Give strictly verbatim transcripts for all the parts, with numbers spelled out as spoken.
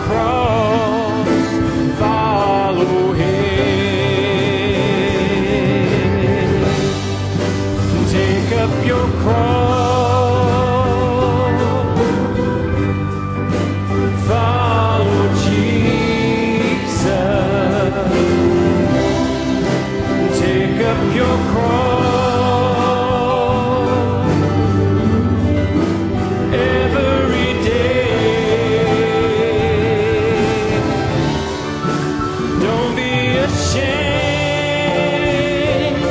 cross, follow Him. Take up your cross. Your cross every day. Don't be ashamed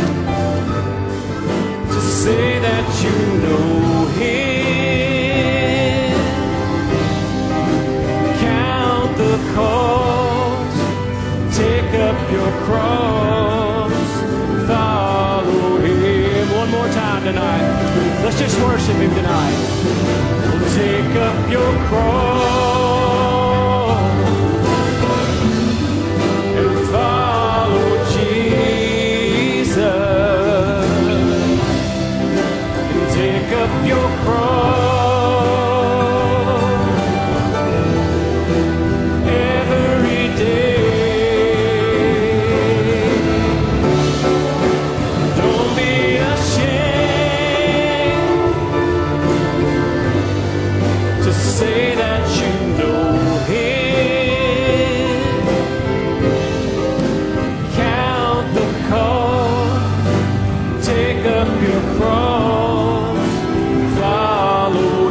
to say that you know Him. Count the cost. Take up your cross. Follow Him. One more time tonight. Let's just worship Him tonight. Take up your cross and follow Jesus. Take up your cross. Say that you know Him. Count the cost. Take up your cross. Follow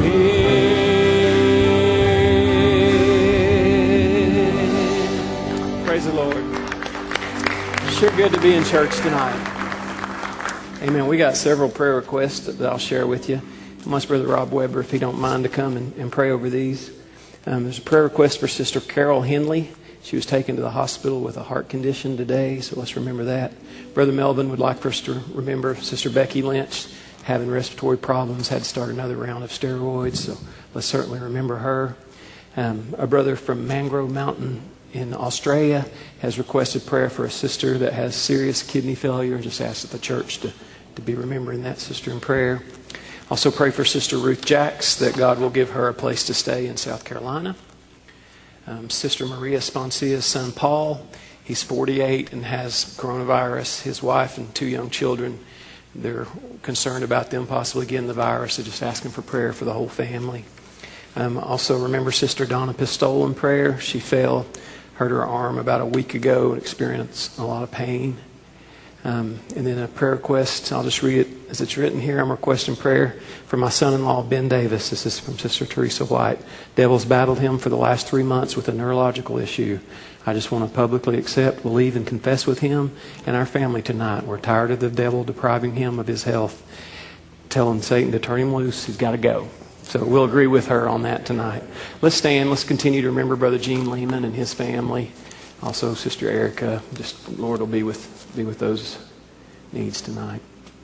Him. Praise the Lord. Sure good to be in church tonight. Amen. We got several prayer requests that I'll share with you. I ask Brother Rob Weber if he don't mind to come and, and pray over these. Um, there's a prayer request for Sister Carol Henley. She was taken to the hospital with a heart condition today, so let's remember that. Brother Melvin would like for us to remember Sister Becky Lynch having respiratory problems, had to start another round of steroids, so let's certainly remember her. Um, a brother from Mangrove Mountain in Australia has requested prayer for a sister that has serious kidney failure and just asked that the church to, to be remembering that sister in prayer. Also pray for Sister Ruth Jacks that God will give her a place to stay in South Carolina. Um, Sister Maria Sponcia's son Paul, he's forty-eight and has coronavirus. His wife and two young children, they're concerned about them possibly getting the virus. They're just asking for prayer for the whole family. Um, also remember Sister Donna Pistole in prayer. She fell, hurt her arm about a week ago and experienced a lot of pain. Um, and then a prayer request, I'll just read it as it's written here. I'm requesting prayer for my son-in-law, Ben Davis. This is from Sister Teresa White. Devil's battled him for the last three months with a neurological issue. I just want to publicly accept, believe, and confess with him and our family tonight. We're tired of the devil depriving him of his health, telling Satan to turn him loose. He's got to go. So we'll agree with her on that tonight. Let's stand. Let's continue to remember Brother Gene Lehman and his family. Also, Sister Erica. Just Lord will be with be with those needs tonight.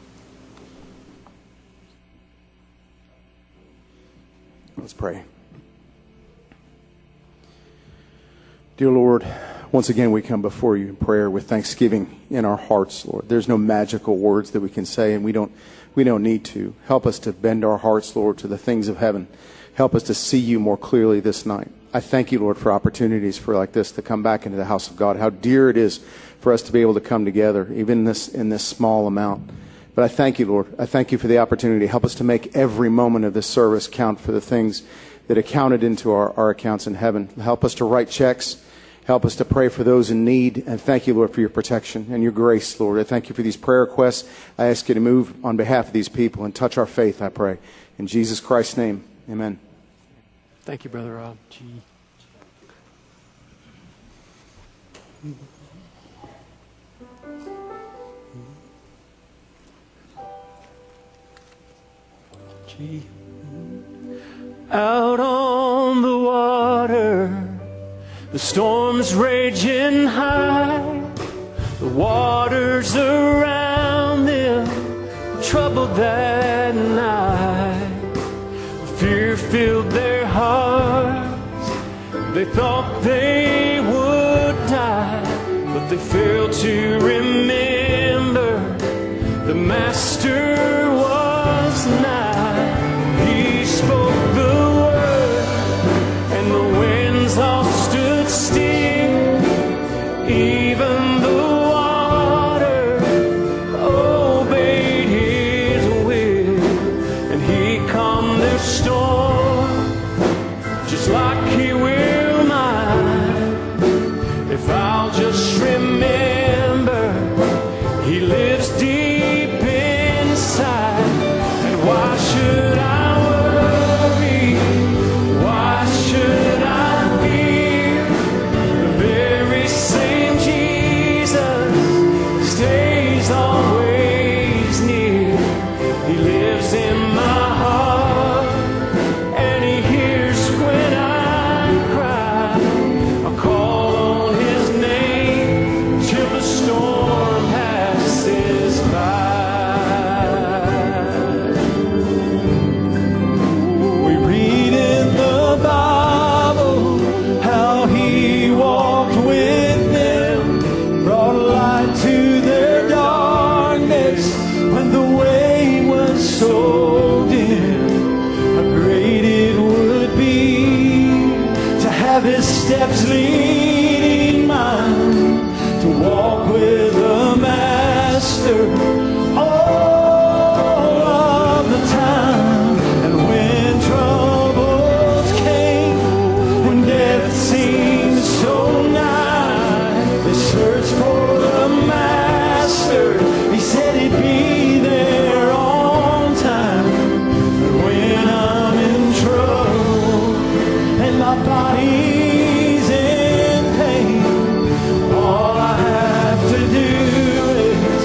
Let's pray. Dear Lord, once again we come before you in prayer with thanksgiving in our hearts, Lord. There's no magical words that we can say, and we don't we don't need to. Help us to bend our hearts, Lord, to the things of heaven. Help us to see you more clearly this night. I thank you, Lord, for opportunities for like this to come back into the house of God. How dear it is for us to be able to come together, even in this in this small amount. But I thank you, Lord. I thank you for the opportunity. Help us to make every moment of this service count for the things that are counted into our, our accounts in heaven. Help us to write checks. Help us to pray for those in need. And thank you, Lord, for your protection and your grace, Lord. I thank you for these prayer requests. I ask you to move on behalf of these people and touch our faith, I pray. In Jesus Christ's name, amen. Thank you, Brother Rob. Gee. Gee. Out on the water, the storm's raging high. The waters around them troubled that night. Fear filled their hearts. They thought they would die, but they failed to remember the Master was nigh. He spoke the word, and the winds all Even the water obeyed his will, and he calmed their storm, just like he will mine. If I'll just remember, he lives deep inside. And why should I worry? Why should I fear? The very same Jesus stays always near. He lives in my heart, and he hears when I cry. I call on his name till the storm passes by. We read in the Bible how he walked with them, brought light to their darkness when the way was so dim. How great it would be to have his steps leading mine, to walk with the Master all of the time. And when troubles came, when death seemed so nigh, they searched for the Master. He said he'd be there on time. And when I'm in trouble and my body's in pain, all I have to do is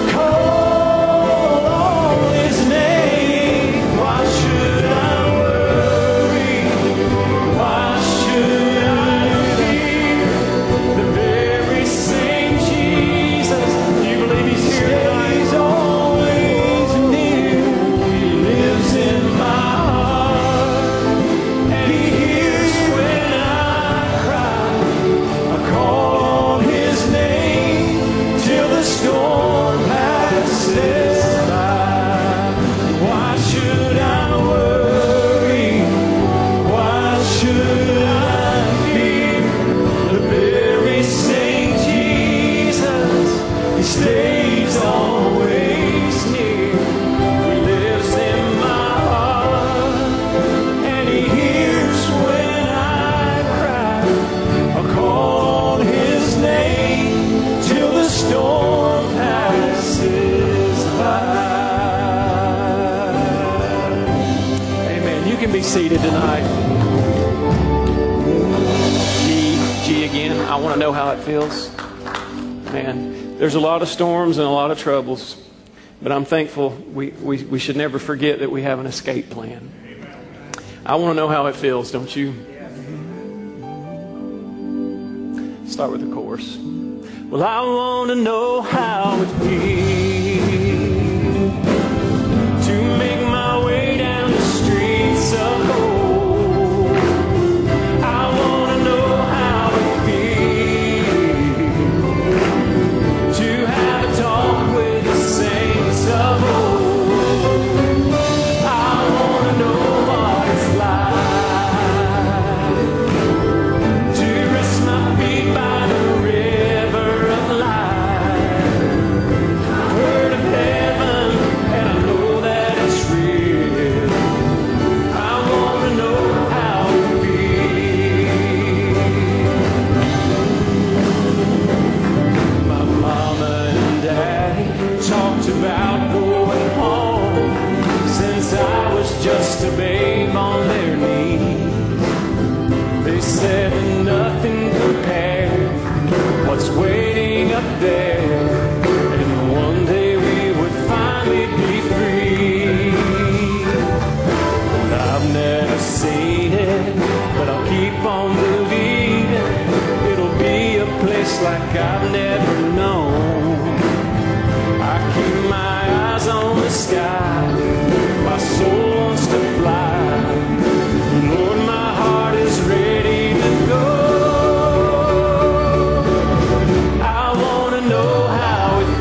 call on his name. Why should I worry? Why should I fear? The very same Jesus, do you believe he's here tonight? He's always near. He lives in my heart, and he hears when I cry. I call on his name till the storm passes by. Why should I worry? Why should I fear? The very same Jesus, he stays always near. He lives in my heart, and he hears when I cry. I call on his name till the storm passes by. Amen. You can be seated tonight. G, G again. I want to know how it feels. Man, there's a lot of storms and a lot of troubles, but I'm thankful we, we, we should never forget that we have an escape plan. I want to know how it feels, don't you? Start with the chorus. Well, I want to know how it feels to make my way down the streets of gold. I want to know how it feels to have a talk with the saints of old. I want to know what it's like to rest my feet by the river of life. I've heard of heaven, and I know that it's real. I want to know how it feels. My mama and daddy talked about going home since I was just a babe on their knees. They said nothing compared to what's waiting up there, and one day we would finally be free. I've never seen it, but I'll keep on believing it'll be a place like I've never known. I keep my eyes on the sky, my soul wants to fly. Lord, my heart is ready to go. I want to know how it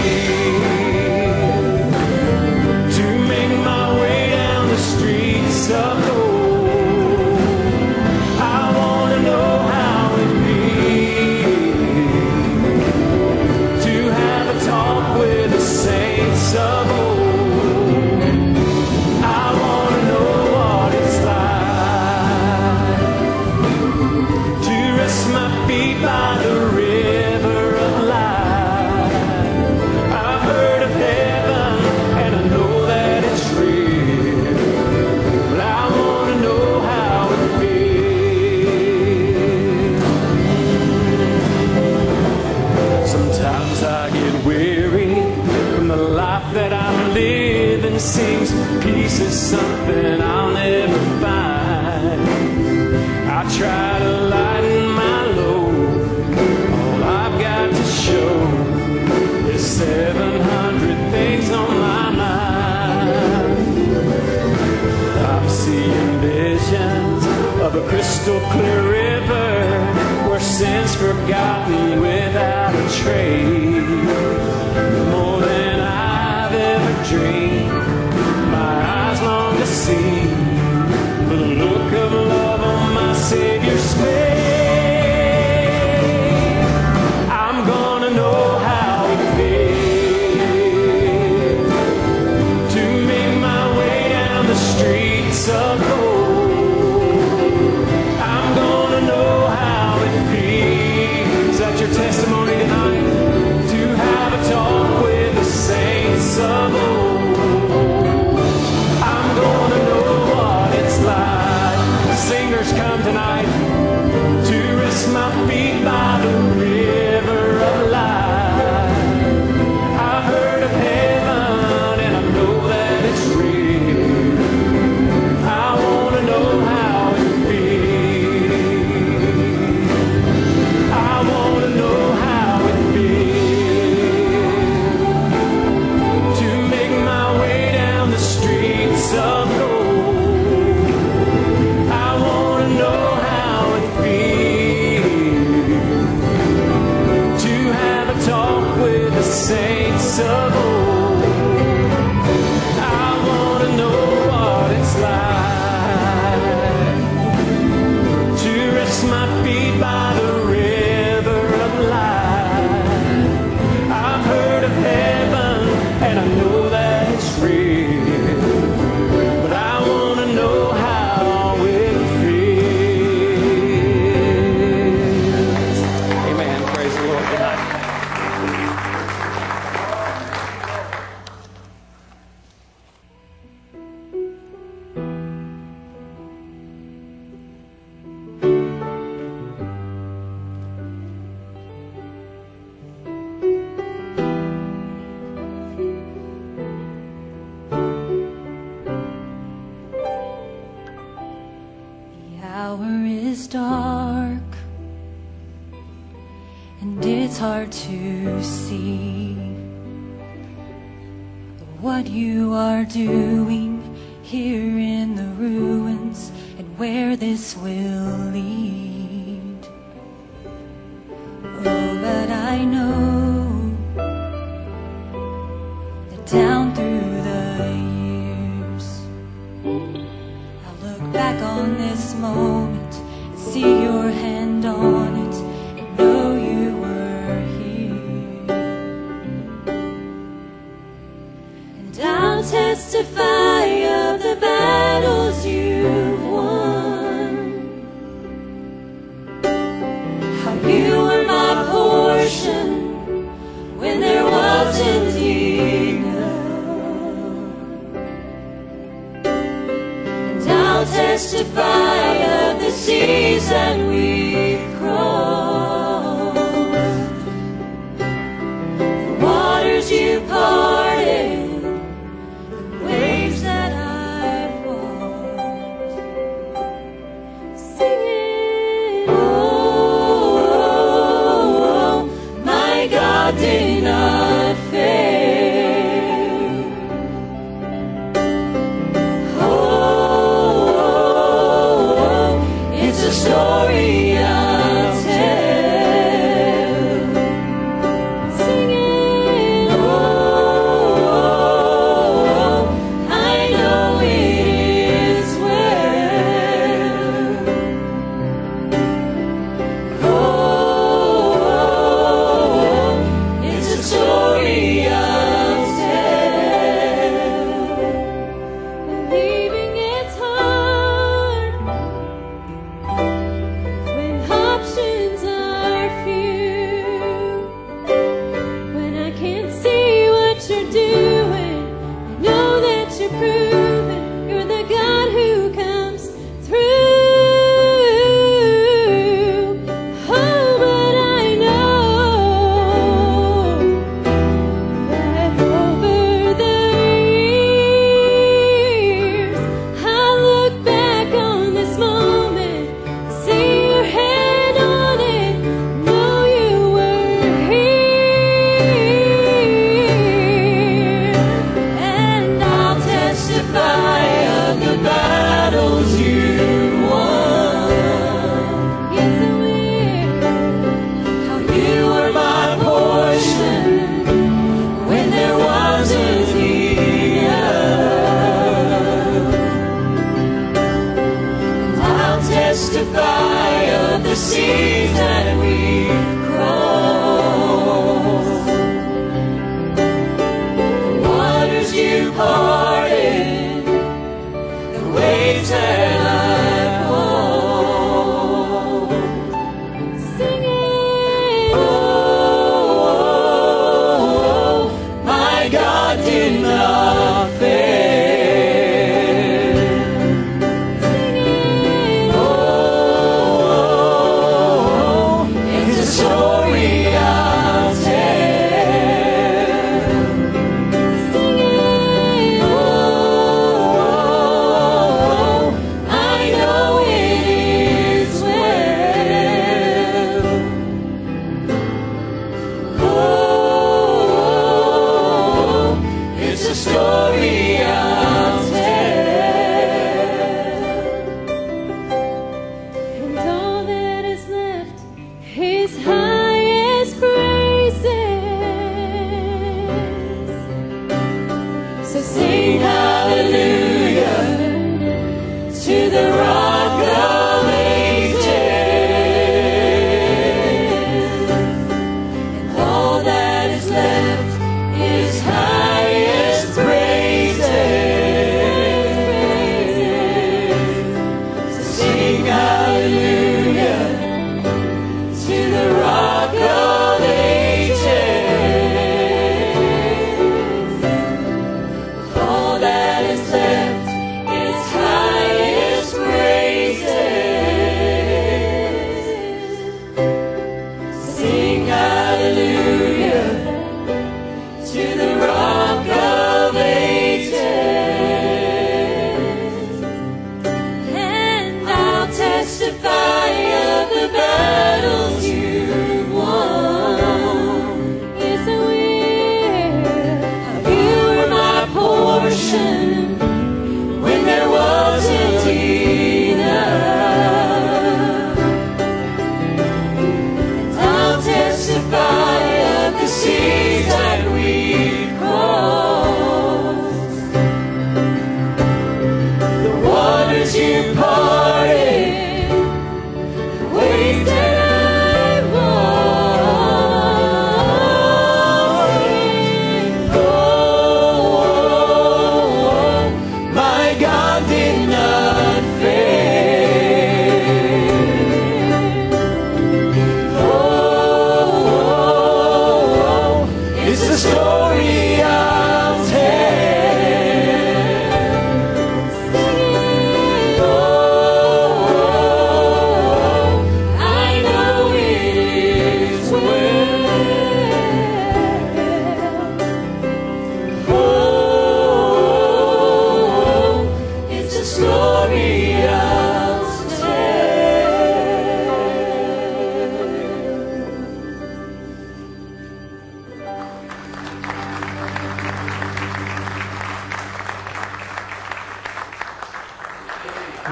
feels to make my way down the streets of gold. I want to know how it feels feet by the river of life. I've heard of heaven and I know that it's real, but I want to know how it feels. Sometimes I get weary from the life that I'm living. Seems peace is something I'll never find. I try to lighten my load. All I've got to show is seven hundred things on my mind. I'm seeing visions of a crystal clear river where sin's forgotten without a trace. More than I've ever dreamed, my eyes long to see the look of love on my Savior's face. I'm gonna know how it feels to make my way down the streets of gold. I'm gonna know how it feels. Is that your testimony tonight? To have a talk with the saints of old. I'm gonna know what it's like. Singers come tonight to rest my feet by the river of life. I've heard of heaven and I know that it's real. I wanna know how it feels. I wanna know how it feels to make my way down the streets of gold. I wanna know how it feels to have a talk with the saints of old. I wanna know what it's like to rest my feet by the river of life. I've heard of heaven and I know that it's real, but I wanna know how it feels. Amen. Praise the Lord tonight. The hour is dark and it's hard to see what you are doing here in the ruins and where this will lead. Oh, but I know that down through the years I'll look back on this moment and see your hand on it and know you were here. And I'll testify of the battles you've won, how you were my portion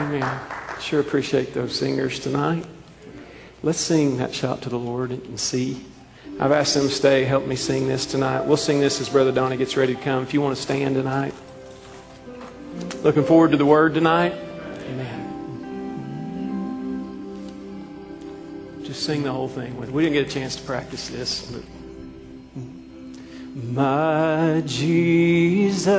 Amen. Sure appreciate those singers tonight. Let's sing that Shout to the Lord and see. I've asked them to stay, help me sing this tonight. We'll sing this as Brother Donnie gets ready to come. If you want to stand tonight. Looking forward to the Word tonight. Amen. Just sing the whole thing with. We didn't get a chance to practice this, but my Jesus,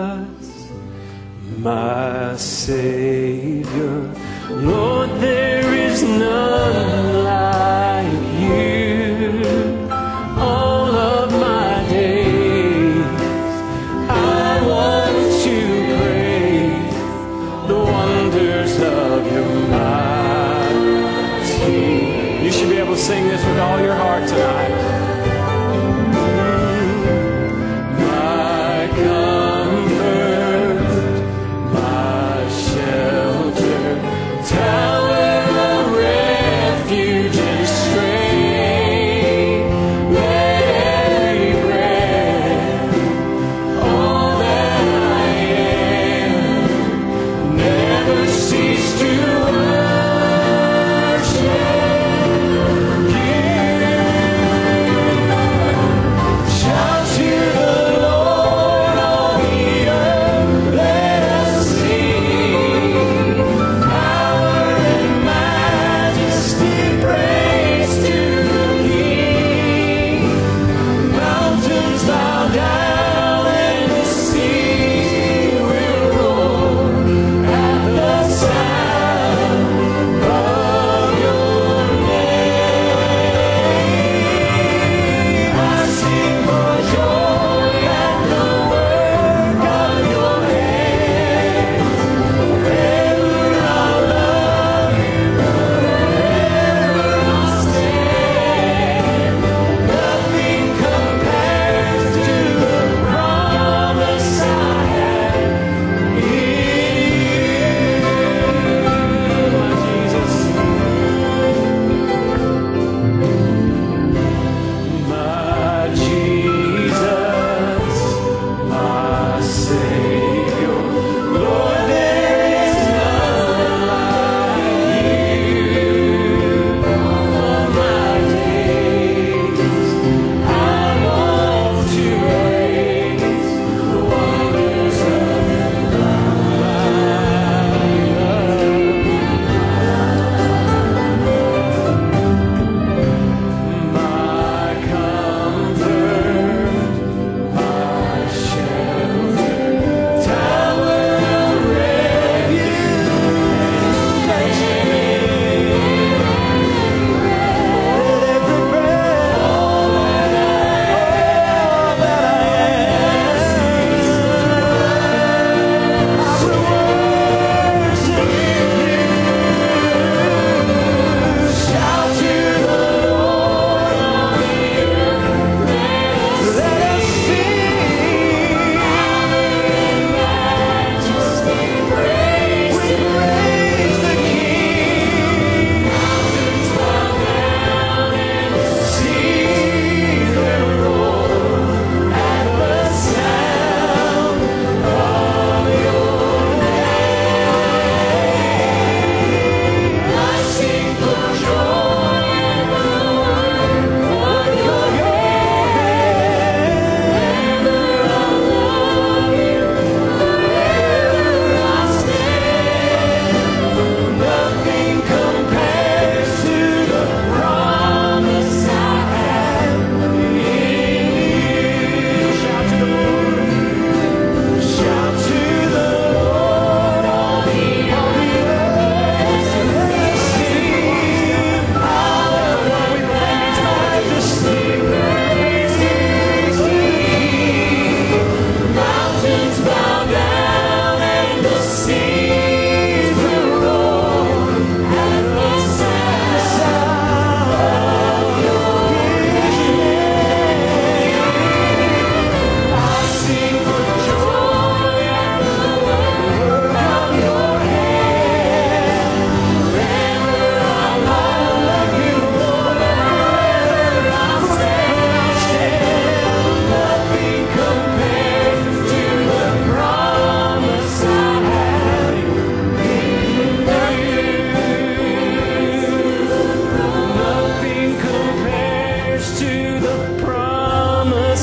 my Savior, Lord, there is none like you. All of my days I want to praise the wonders of your mighty. You should be able to sing this with all your heart tonight. Tower of refuge and strength.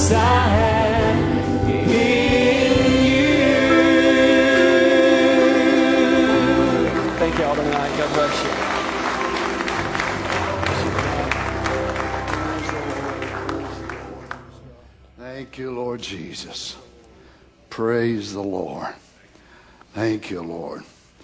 I have in you. Thank you all tonight. God bless you. Thank you, Lord Jesus. Praise the Lord. Thank you, Lord.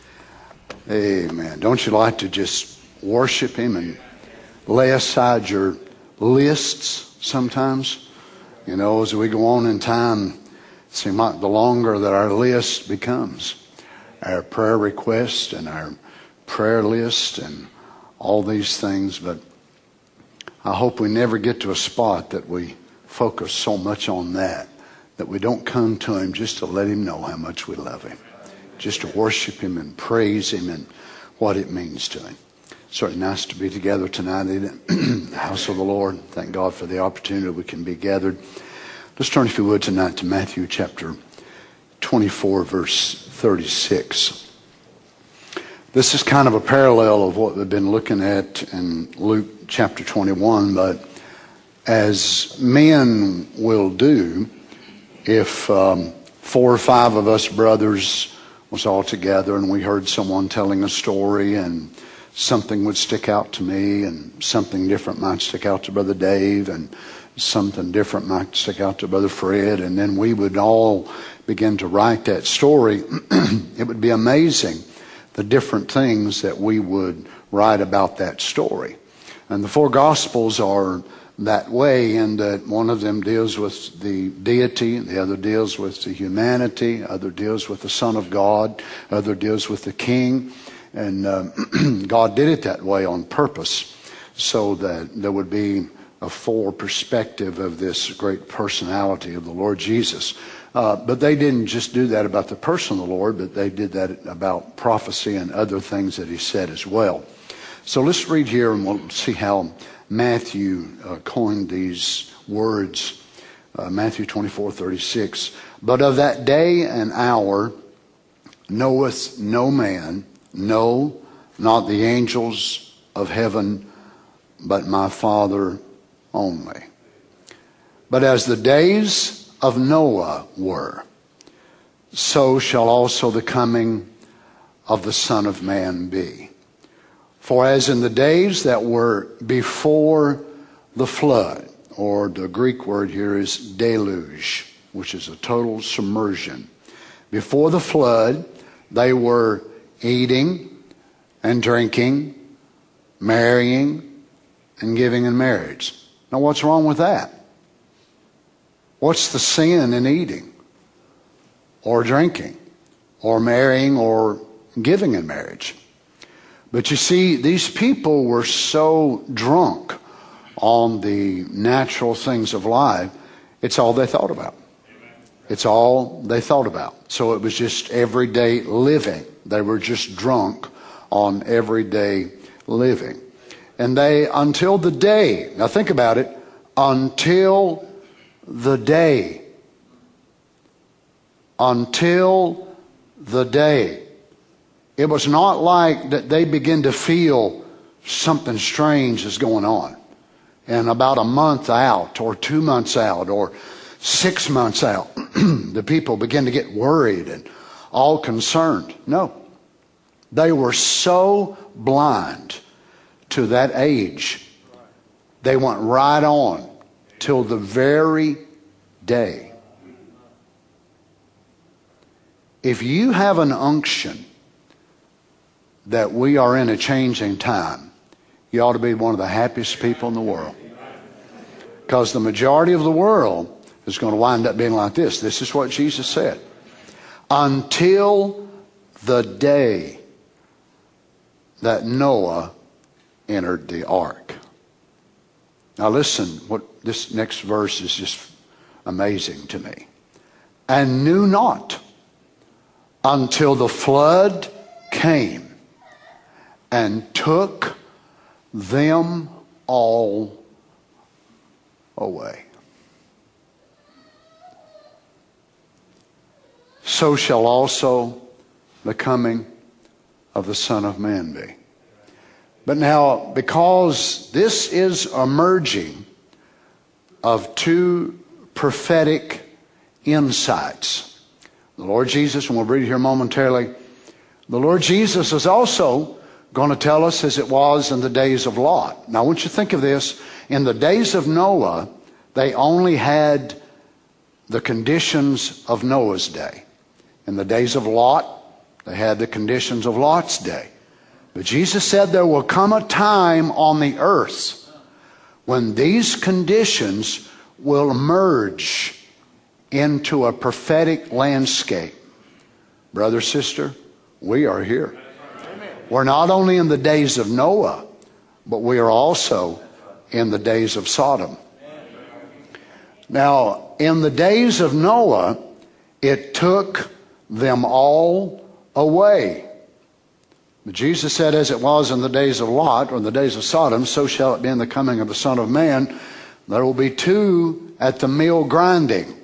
Amen. Don't you like to just worship Him and lay aside your lists sometimes? You know, as we go on in time, it seems like the longer that our list becomes, our prayer requests and our prayer list and all these things. But I hope we never get to a spot that we focus so much on that, that we don't come to Him just to let Him know how much we love Him, just to worship Him and praise Him and what it means to Him. Certainly nice to be together tonight in the house of the Lord. Thank God for the opportunity we can be gathered. Let's turn, if you would, tonight to Matthew chapter twenty-four, verse thirty-six. This is kind of a parallel of what we've been looking at in Luke chapter twenty-one, but as men will do, if um, four or five of us brothers was all together and we heard someone telling a story and something would stick out to me and something different might stick out to Brother Dave and something different might stick out to Brother Fred, and then we would all begin to write that story, it would be amazing the different things that we would write about that story. And the four Gospels are that way, in that one of them deals with the deity, the other deals with the humanity, other deals with the Son of God, other deals with the King. And uh, God did it that way on purpose, so that there would be a full perspective of this great personality of the Lord Jesus. Uh, but they didn't just do that about the person of the Lord, but they did that about prophecy and other things that He said as well. So let's read here and we'll see how Matthew uh, coined these words. Uh, Matthew twenty-four thirty-six. But of that day and hour knoweth no man, no, not the angels of heaven, but my Father only. But as the days of Noah were, so shall also the coming of the Son of Man be. For as in the days that were before the flood, or the Greek word here is deluge, which is a total submersion. Before the flood, they were eating and drinking, marrying and giving in marriage. Now what's wrong with that? What's the sin in eating or drinking or marrying or giving in marriage? But you see, these people were so drunk on the natural things of life, it's all they thought about. It's all they thought about. So it was just everyday living. They were just drunk on everyday living. And they, until the day, now think about it, until the day, until the day, it was not like that they began to feel something strange is going on. And about a month out or two months out or six months out, the people begin to get worried and all concerned. No. They were so blind to that age, they went right on till the very day. If you have an unction that we are in a changing time, you ought to be one of the happiest people in the world. Because the majority of the world is going to wind up being like this. This is what Jesus said. Until the day that Noah entered the ark. Now listen, what this next verse is just amazing to me. And knew not until the flood came and took them all away. So shall also the coming of the Son of Man be. But now, because this is a merging of two prophetic insights. The Lord Jesus, and we'll read it here momentarily, the Lord Jesus is also going to tell us as it was in the days of Lot. Now I want you to think of this. In the days of Noah, they only had the conditions of Noah's day. In the days of Lot, they had the conditions of Lot's day. But Jesus said there will come a time on the earth when these conditions will merge into a prophetic landscape. Brother, sister, we are here. We're not only in the days of Noah, but we are also in the days of Sodom. Now, in the days of Noah, it took them all away. But Jesus said, as it was in the days of Lot, or in the days of Sodom, so shall it be in the coming of the Son of Man. There will be two at the mill grinding.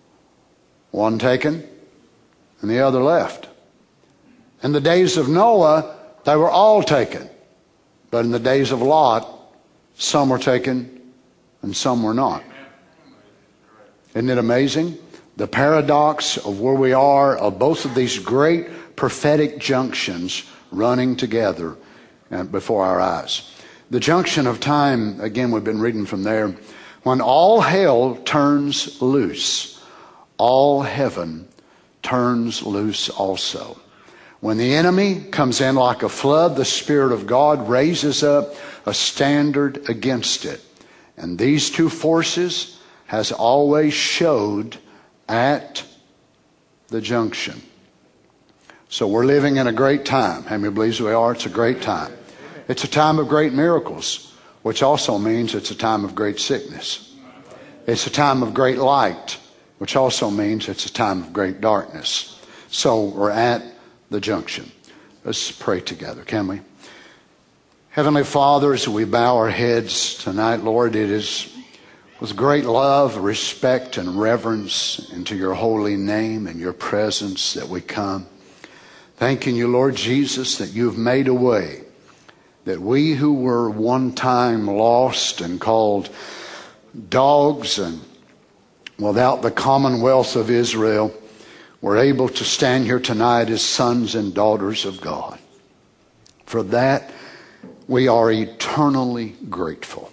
One taken and the other left. In the days of Noah, they were all taken. But in the days of Lot, some were taken and some were not. Isn't it amazing? The paradox of where we are, of both of these great prophetic junctions running together before our eyes. The junction of time, again, we've been reading from there. When all hell turns loose, all heaven turns loose also. When the enemy comes in like a flood, the Spirit of God raises up a standard against it. And these two forces has always showed at the junction. So we're living in a great time. How many believes we are? It's a great time. It's a time of great miracles, which also means it's a time of great sickness. It's a time of great light, which also means it's a time of great darkness. So we're at the junction. Let's pray together, can we? Heavenly Father, as we bow our heads tonight, Lord, it is with great love, respect, and reverence into your holy name and your presence that we come. Thanking you, Lord Jesus, that you've made a way that we who were one time lost and called dogs and without the commonwealth of Israel were able to stand here tonight as sons and daughters of God. For that, we are eternally grateful.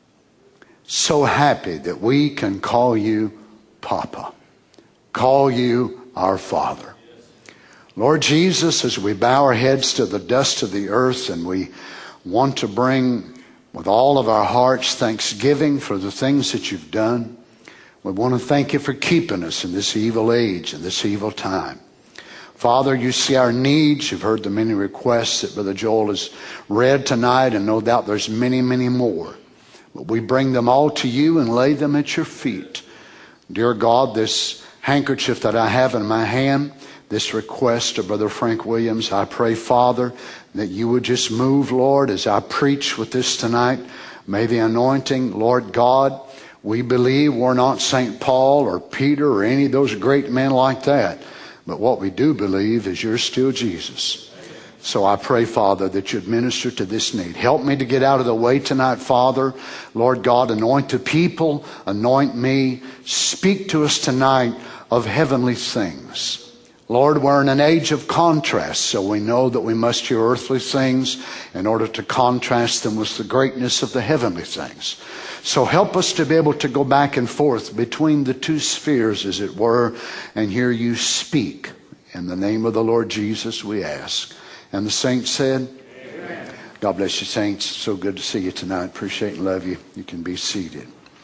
So happy that we can call you Papa, call you our Father. Lord Jesus, as we bow our heads to the dust of the earth and we want to bring with all of our hearts thanksgiving for the things that you've done, we want to thank you for keeping us in this evil age and this evil time. Father, you see our needs. You've heard the many requests that Brother Joel has read tonight, and no doubt there's many, many more. But we bring them all to you and lay them at your feet. Dear God, this handkerchief that I have in my hand, this request of Brother Frank Williams, I pray, Father, that you would just move, Lord, as I preach with this tonight. May the anointing, Lord God, we believe we're not Saint Paul or Peter or any of those great men like that. But what we do believe is you're still Jesus. So I pray, Father, that you'd minister to this need. Help me to get out of the way tonight, Father. Lord God, anoint the people, anoint me. Speak to us tonight of heavenly things. Lord, we're in an age of contrast, so we know that we must hear earthly things in order to contrast them with the greatness of the heavenly things. So help us to be able to go back and forth between the two spheres, as it were, and hear you speak. In the name of the Lord Jesus, we ask. And the saints said, amen. God bless you, saints. So good to see you tonight. Appreciate and love you. You can be seated.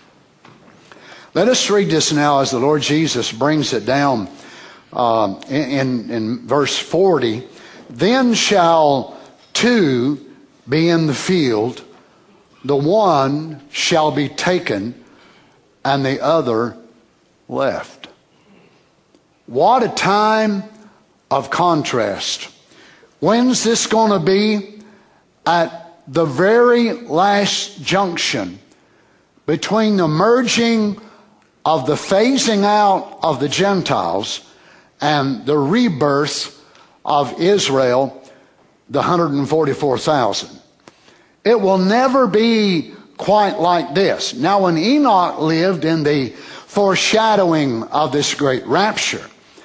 Let us read this now as the Lord Jesus brings it down uh, in, in verse forty. Then shall two be in the field, the one shall be taken, and the other left. What a time of contrast. When's this going to be? At the very last junction between the merging of the phasing out of the Gentiles and the rebirth of Israel, the one hundred forty-four thousand. It will never be quite like this. Now, when Enoch lived in the foreshadowing of this great rapture.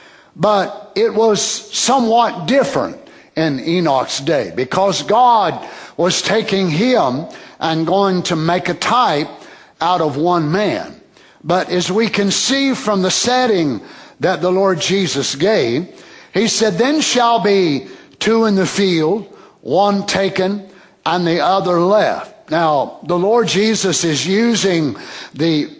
But it was somewhat different in Enoch's day, because God was taking him and going to make a type out of one man. But as we can see from the setting that the Lord Jesus gave, he said, then shall be two in the field, one taken and the other left. Now, the Lord Jesus is using the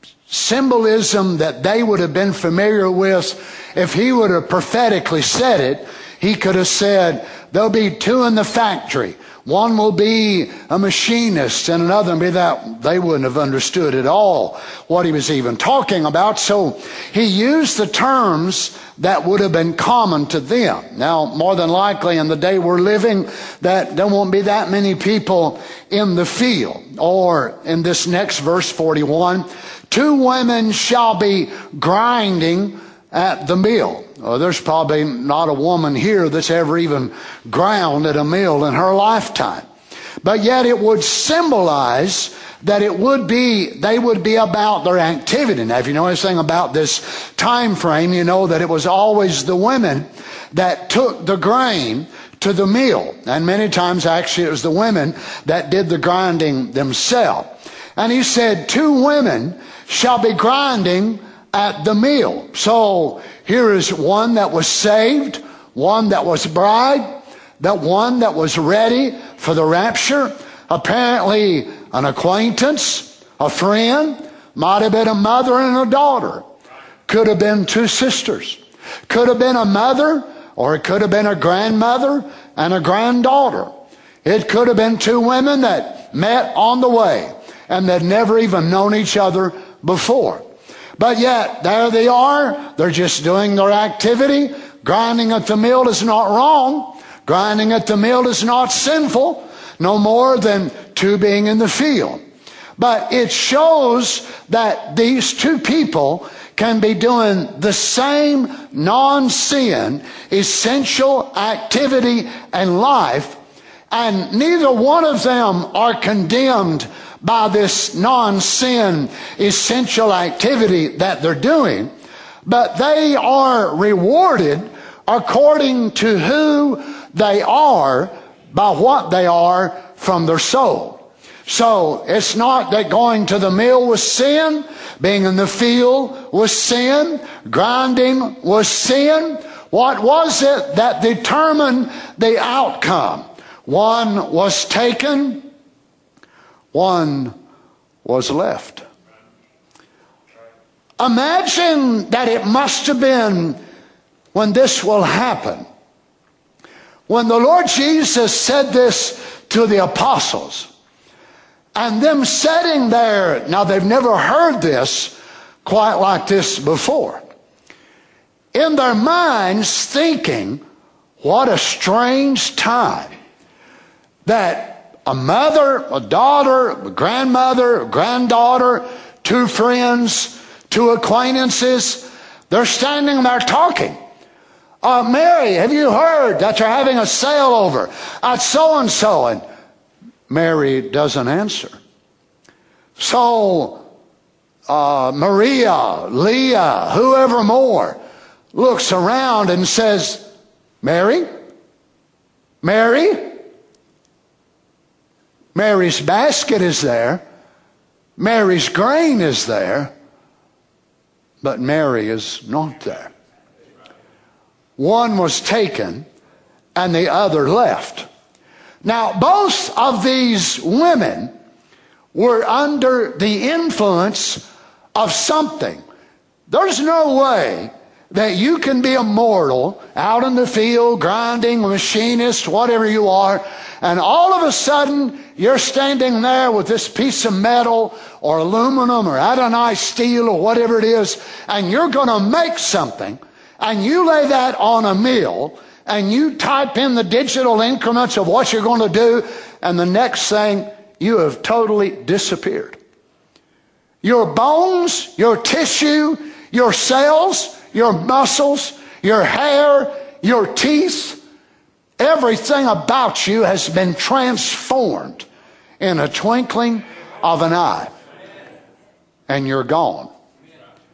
symbolism that they would have been familiar with. If he would have prophetically said it, he could have said, there'll be two in the factory. One will be a machinist and another will be that. They wouldn't have understood at all what he was even talking about. So he used the terms that would have been common to them. Now, more than likely in the day we're living, that there won't be that many people in the field. Or in this next verse, forty-one, two women shall be grinding at the mill. Well, there's probably not a woman here that's ever even ground at a mill in her lifetime. But yet it would symbolize that it would be, they would be about their activity. Now, if you know anything about this time frame, you know that it was always the women that took the grain to the mill. And many times, actually, it was the women that did the grinding themselves. And he said, two women shall be grinding at the mill. So here is one that was saved, one that was bride, that one that was ready for the rapture. Apparently an acquaintance, a friend, might have been a mother and a daughter. Could have been two sisters. Could have been a mother, or it could have been a grandmother and a granddaughter. It could have been two women that met on the way and they'd never even known each other before. But yet, there they are. They're just doing their activity. Grinding at the mill is not wrong. Grinding at the mill is not sinful. No more than two being in the field. But it shows that these two people can be doing the same non-sin, essential activity and life. And neither one of them are condemned by this non-sin essential activity that they're doing, but they are rewarded according to who they are by what they are from their soul. So it's not that going to the mill was sin, being in the field was sin, grinding was sin. What was it that determined the outcome? One was taken, one was left. Imagine that it must have been when this will happen. When the Lord Jesus said this to the apostles, and them sitting there, now they've never heard this quite like this before. In their minds thinking, what a strange time that a mother, a daughter, a grandmother, a granddaughter, two friends, two acquaintances, they're standing there talking. Uh, Mary, have you heard that you're having a sale over at so-and-so? And Mary doesn't answer. So uh, Maria, Leah, whoever more, looks around and says, Mary? Mary? Mary's basket is there. Mary's grain is there. But Mary is not there. One was taken and the other left. Now, both of these women were under the influence of something. There's no way that you can be a mortal out in the field, grinding, a machinist, whatever you are, and all of a sudden you're standing there with this piece of metal or aluminum or adonite steel or whatever it is, and you're going to make something, and you lay that on a mill, and you type in the digital increments of what you're going to do, and the next thing, you have totally disappeared. Your bones, your tissue, your cells, your muscles, your hair, your teeth, everything about you has been transformed in a twinkling of an eye. And you're gone.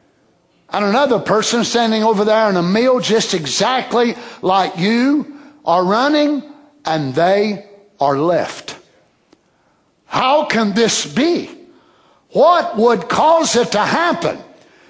and another person standing over there in a meal just exactly like you are running, and they are left. How can this be? What would cause it to happen?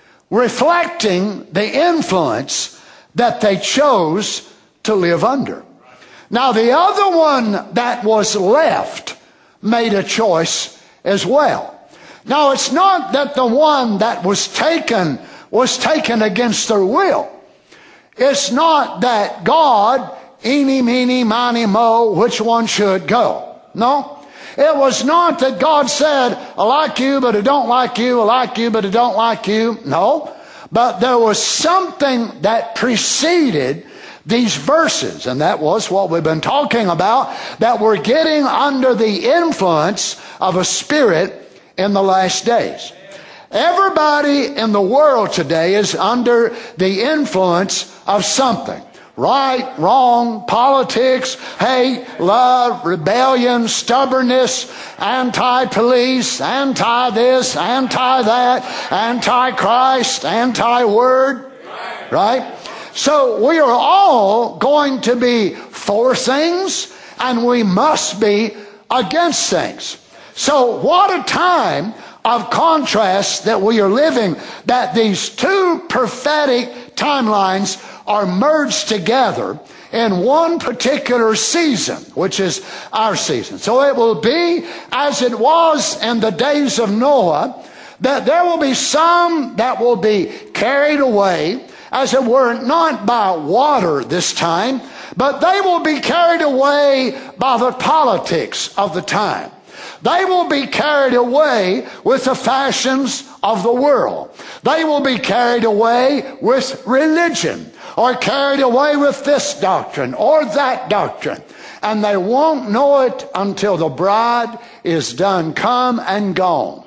Reflecting the influence that they chose to live under. Now, the other one that was left made a choice as well. Now, it's not that the one that was taken was taken against their will. It's not that God, eeny, meeny, miny, mo, which one should go. No. It was not that God said, I like you, but I don't like you. I like you, but I don't like you. No. But there was something that preceded these verses, and that was what we've been talking about, that we're getting under the influence of a spirit in the last days. Everybody in the world today is under the influence of something. Right, wrong, politics, hate, love, rebellion, stubbornness, anti-police, anti-this, anti-that, anti-Christ, anti-word. Right? So we are all going to be for things, and we must be against things. So what a time of contrast that we are living, that these two prophetic timelines are merged together in one particular season, which is our season. So it will be as it was in the days of Noah, that there will be some that will be carried away, as it were, not by water this time, but they will be carried away by the politics of the time. They will be carried away with the fashions of the world. They will be carried away with religion, or carried away with this doctrine or that doctrine. And they won't know it until the bride is done come and gone.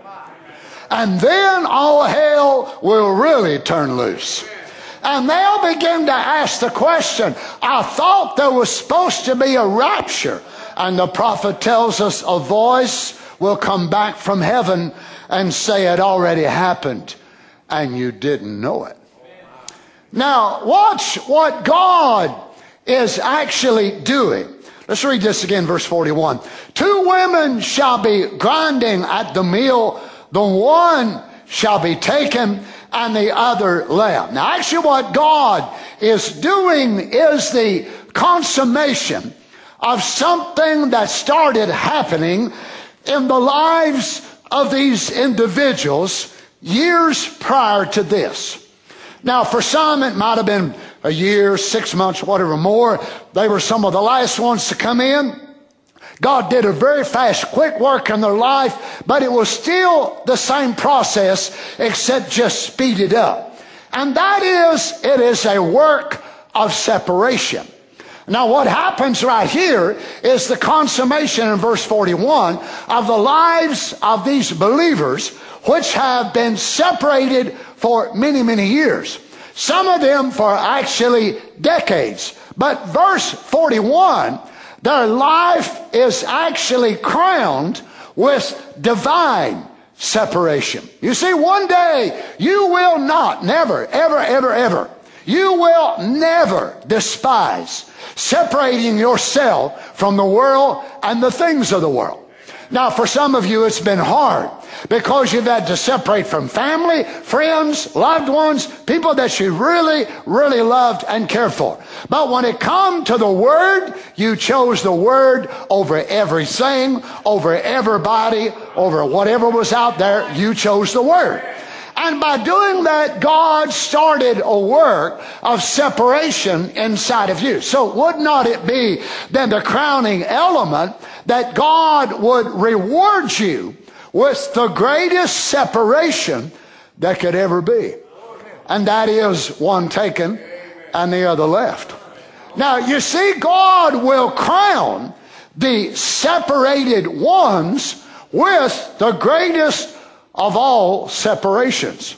And then all hell will really turn loose. And they'll begin to ask the question, I thought there was supposed to be a rapture. And the prophet tells us a voice will come back from heaven and say it already happened and you didn't know it. Now, watch what God is actually doing. Let's read this again, verse forty-one. Two women shall be grinding at the mill. The one shall be taken and the other left. Now, actually what God is doing is the consummation of something that started happening in the lives of these individuals years prior to this. Now, for some, it might have been a year, six months, whatever more. They were some of the last ones to come in. God did a very fast, quick work in their life, but it was still the same process, except just speeded up. And that is, it is a work of separation. Now, what happens right here is the consummation in verse forty-one of the lives of these believers, which have been separated for many, many years. Some of them for actually decades. But verse forty-one, their life is actually crowned with divine separation. You see, one day you will not, never, ever, ever, ever, you will never despise separating yourself from the world and the things of the world. Now, for some of you, it's been hard because you've had to separate from family, friends, loved ones, people that you really, really loved and cared for. But when it comes to the Word, you chose the Word over everything, over everybody, over whatever was out there. You chose the Word. And by doing that, God started a work of separation inside of you. So would not it be then the crowning element that God would reward you with the greatest separation that could ever be? And that is one taken and the other left. Now, you see, God will crown the separated ones with the greatest of all separations,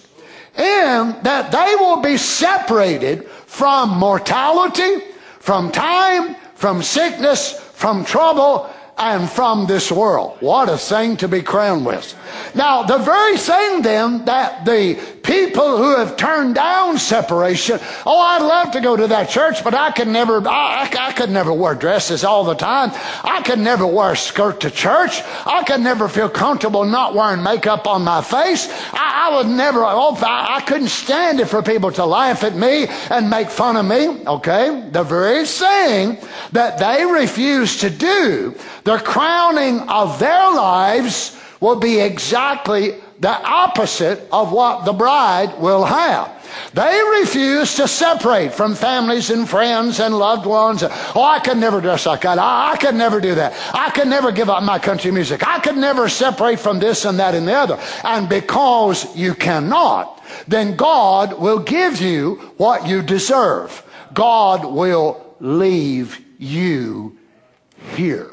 and that they will be separated from mortality, from time, from sickness, from trouble, and from this world. What a thing to be crowned with. Now, the very thing then that the people who have turned down separation. Oh, I'd love to go to that church, but I could never, I, I, I could never wear dresses all the time. I could never wear a skirt to church. I could never feel comfortable not wearing makeup on my face. I, I would never, oh, I, I couldn't stand it for people to laugh at me and make fun of me. Okay? The very thing that they refuse to do, the crowning of their lives will be exactly the opposite of what the bride will have. They refuse to separate from families and friends and loved ones. Oh, I could never dress like that. I, I could never do that. I could never give up my country music. I could never separate from this and that and the other. And because you cannot, then God will give you what you deserve. God will leave you here.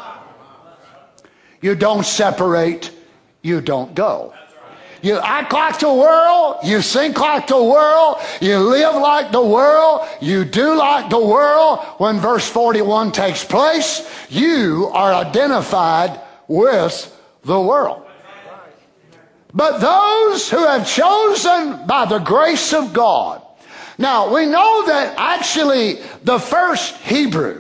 You don't separate, you don't go. You act like the world, you think like the world, you live like the world, you do like the world. When verse forty-one takes place, you are identified with the world. But those who have chosen by the grace of God. Now, we know that actually the first Hebrew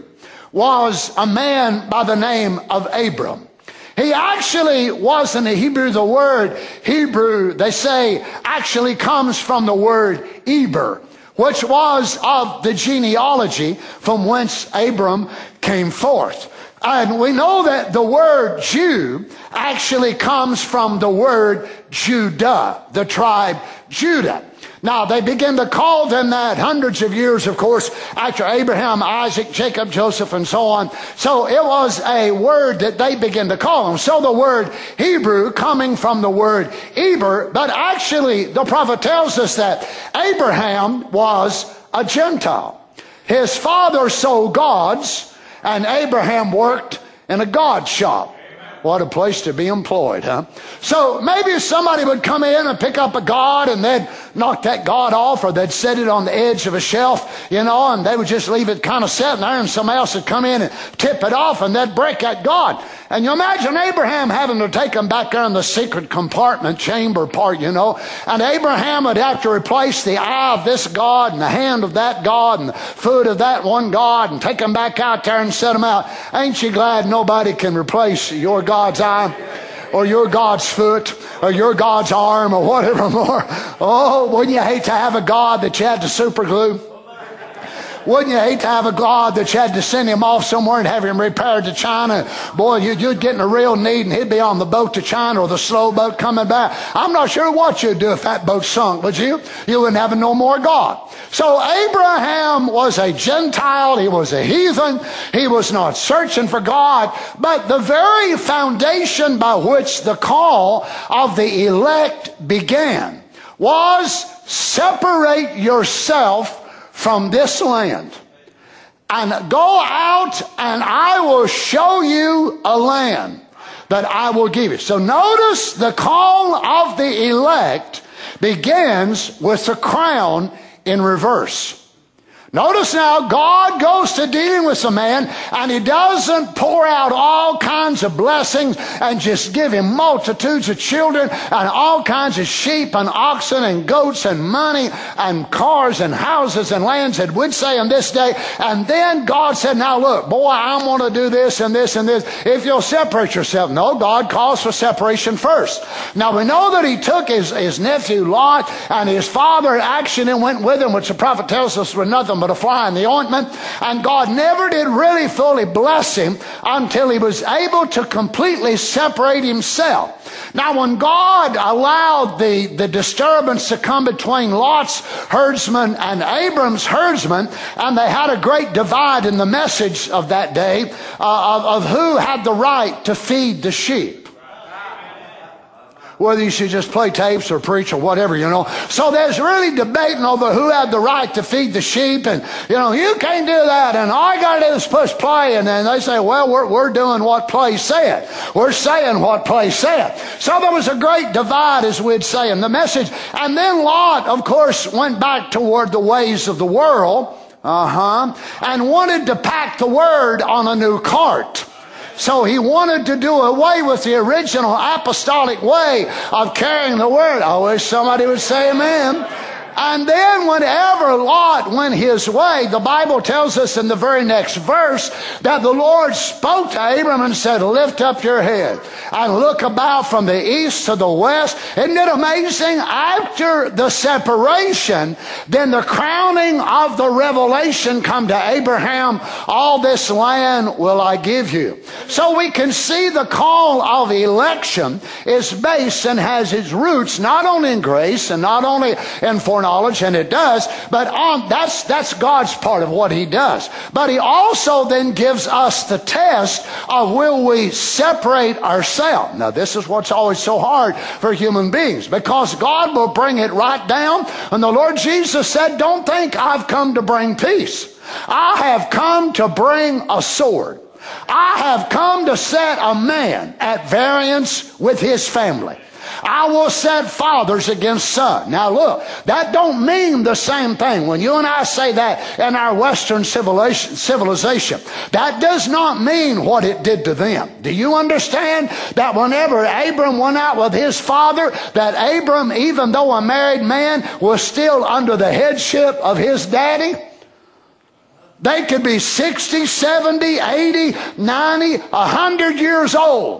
was a man by the name of Abram. He actually wasn't a Hebrew. The word Hebrew, they say, actually comes from the word Eber, which was of the genealogy from whence Abram came forth. And we know that the word Jew actually comes from the word Judah, the tribe Judah. Now, they begin to call them that hundreds of years, of course, after Abraham, Isaac, Jacob, Joseph, and so on. So it was a word that they begin to call them. So the word Hebrew coming from the word Eber, but actually the prophet tells us that Abraham was a Gentile. His father sold gods, and Abraham worked in a god shop. What a place to be employed, huh? So maybe somebody would come in and pick up a god and they'd knock that god off, or they'd set it on the edge of a shelf, you know, and they would just leave it kind of sitting there, and somebody else would come in and tip it off, and they'd break that god. And you imagine Abraham having to take them back there in the secret compartment chamber part, you know, and Abraham would have to replace the eye of this god and the hand of that god and the foot of that one god and take them back out there and set them out. Ain't you glad nobody can replace your God's eye, or your God's foot, or your God's arm, or whatever more? Oh, wouldn't you hate to have a God that you had to super glue? Wouldn't you hate to have a God that you had to send him off somewhere and have him repaired to China? Boy, you'd, you'd get in a real need, and he'd be on the boat to China or the slow boat coming back. I'm not sure what you'd do if that boat sunk, would you? You wouldn't have no more God. So Abraham was a Gentile. He was a heathen. He was not searching for God. But the very foundation by which the call of the elect began was separate yourself from this land and go out, and I will show you a land that I will give you. So notice the call of the elect begins with the crown in reverse. Notice now, God goes to dealing with a man, and he doesn't pour out all kinds of blessings and just give him multitudes of children and all kinds of sheep and oxen and goats and money and cars and houses and lands, that would say in this day. And then God said, now look, boy, I'm going to do this and this and this if you'll separate yourself. No, God calls for separation first. Now we know that he took his, his nephew Lot and his father actually went with him, which the prophet tells us were nothing but a fly in the ointment, and God never did really fully bless him until he was able to completely separate himself. Now when God allowed the, the disturbance to come between Lot's herdsmen and Abram's herdsmen, and they had a great divide in the message of that day uh, of, of who had the right to feed the sheep. Whether you should just play tapes or preach or whatever, you know. So there's really debating over who had the right to feed the sheep, and, you know, you can't do that, and all I got to do is push play, and then they say, well, we're, we're doing what play said. We're saying what play said. So there was a great divide, as we'd say, in the message. And then Lot, of course, went back toward the ways of the world, uh-huh, and wanted to pack the word on a new cart. So he wanted to do away with the original apostolic way of carrying the word. I wish somebody would say amen. And then whenever Lot went his way, the Bible tells us in the very next verse that the Lord spoke to Abram and said, lift up your head and look about from the east to the west. Isn't it amazing? After the separation, then the crowning of the revelation come to Abraham, all this land will I give you. So we can see the call of election is based and has its roots not only in grace and not only in foreknowledge, and it does, but on, that's, that's God's part of what he does. But he also then gives us the test of will we separate ourselves. Now this is what's always so hard for human beings, because God will bring it right down. And the Lord Jesus said, don't think I've come to bring peace. I have come to bring a sword. I have come to set a man at variance with his family. I will set fathers against sons. Now look, that don't mean the same thing. When you and I say that in our Western civilization, that does not mean what it did to them. Do you understand that whenever Abram went out with his father, that Abram, even though a married man, was still under the headship of his daddy? They could be sixty, seventy, eighty, ninety, one hundred years old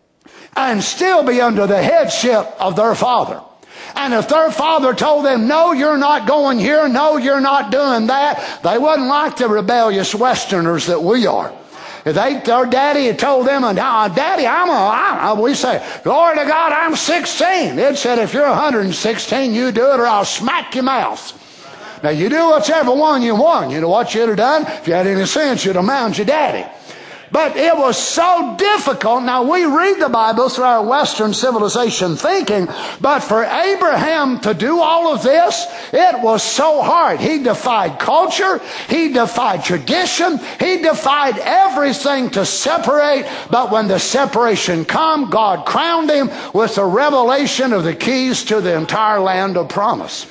and still be under the headship of their father. And if their father told them, no, you're not going here, no, you're not doing that, they wasn't like the rebellious Westerners that we are. If they, their daddy had told them, uh, Daddy, I'm a, I, we say, glory to God, I'm sixteen. It said, if you're one hundred sixteen, you do it or I'll smack your mouth. Now, you do whichever one you want. You know what you'd have done? If you had any sense, you'd have mounted your daddy. But it was so difficult. Now, we read the Bible through our Western civilization thinking, but for Abraham to do all of this, it was so hard. He defied culture. He defied tradition. He defied everything to separate. But when the separation come, God crowned him with the revelation of the keys to the entire land of promise.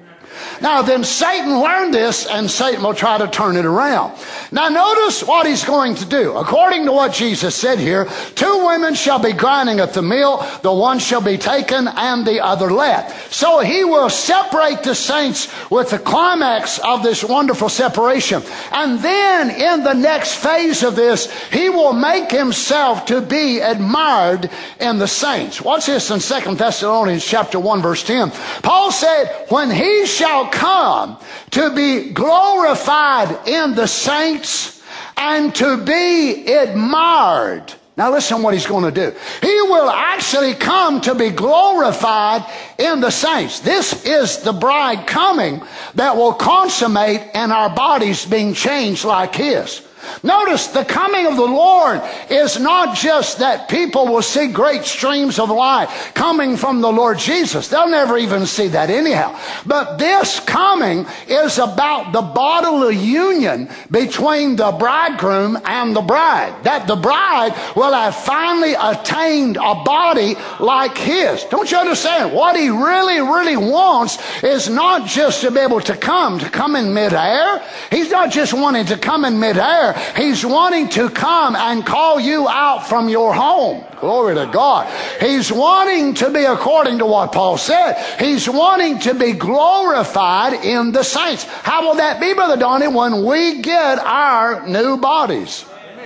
Now then Satan learned this, and Satan will try to turn it around. Now notice what he's going to do. According to what Jesus said here, two women shall be grinding at the mill, the one shall be taken and the other left. So he will separate the saints with the climax of this wonderful separation. And then in the next phase of this, he will make himself to be admired in the saints. Watch this in Second Thessalonians chapter one verse ten. Paul said, when he shall come to be glorified in the saints and to be admired. Now listen what he's going to do. He will actually come to be glorified in the saints. This is the bride coming that will consummate in our bodies being changed like his. Notice the coming of the Lord is not just that people will see great streams of light coming from the Lord Jesus. They'll never even see that anyhow. But this coming is about the bodily union between the bridegroom and the bride. That the bride will have finally attained a body like his. Don't you understand? What he really, really wants is not just to be able to come, to come in midair. He's not just wanting to come in midair. He's wanting to come and call you out from your home. Glory to God. He's wanting to be, according to what Paul said, he's wanting to be glorified in the saints. How will that be, Brother Donnie, when we get our new bodies?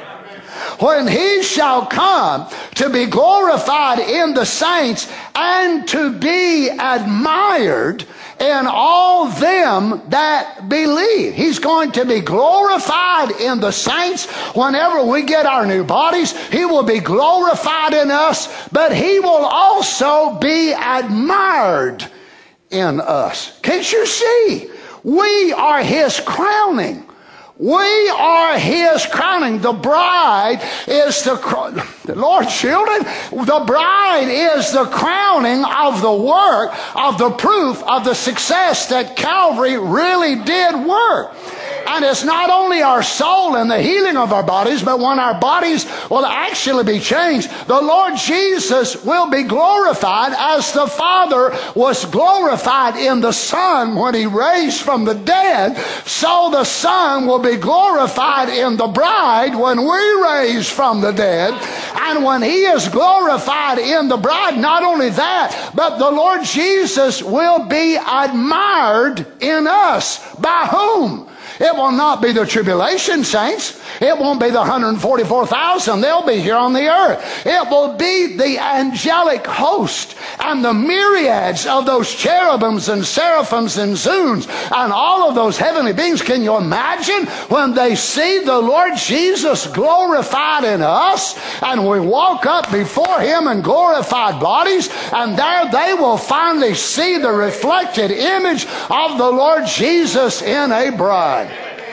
When he shall come to be glorified in the saints and to be admired in all them that believe. He's going to be glorified in the saints whenever we get our new bodies. He will be glorified in us, but he will also be admired in us. Can't you see? We are his crowning. We are his crowning. The bride is the, the Lord, children, the bride is the crowning of the work, of the proof of the success that Calvary really did work. And it's not only our soul and the healing of our bodies, but when our bodies will actually be changed, the Lord Jesus will be glorified as the Father was glorified in the Son when He raised from the dead. So the Son will be glorified in the bride when we raise from the dead. And when He is glorified in the bride, not only that, but the Lord Jesus will be admired in us. By whom? It will not be the tribulation saints. It won't be the one hundred forty-four thousand. They'll be here on the earth. It will be the angelic host and the myriads of those cherubims and seraphims and zoons and all of those heavenly beings. Can you imagine when they see the Lord Jesus glorified in us and we walk up before Him in glorified bodies, and there they will finally see the reflected image of the Lord Jesus in a bride.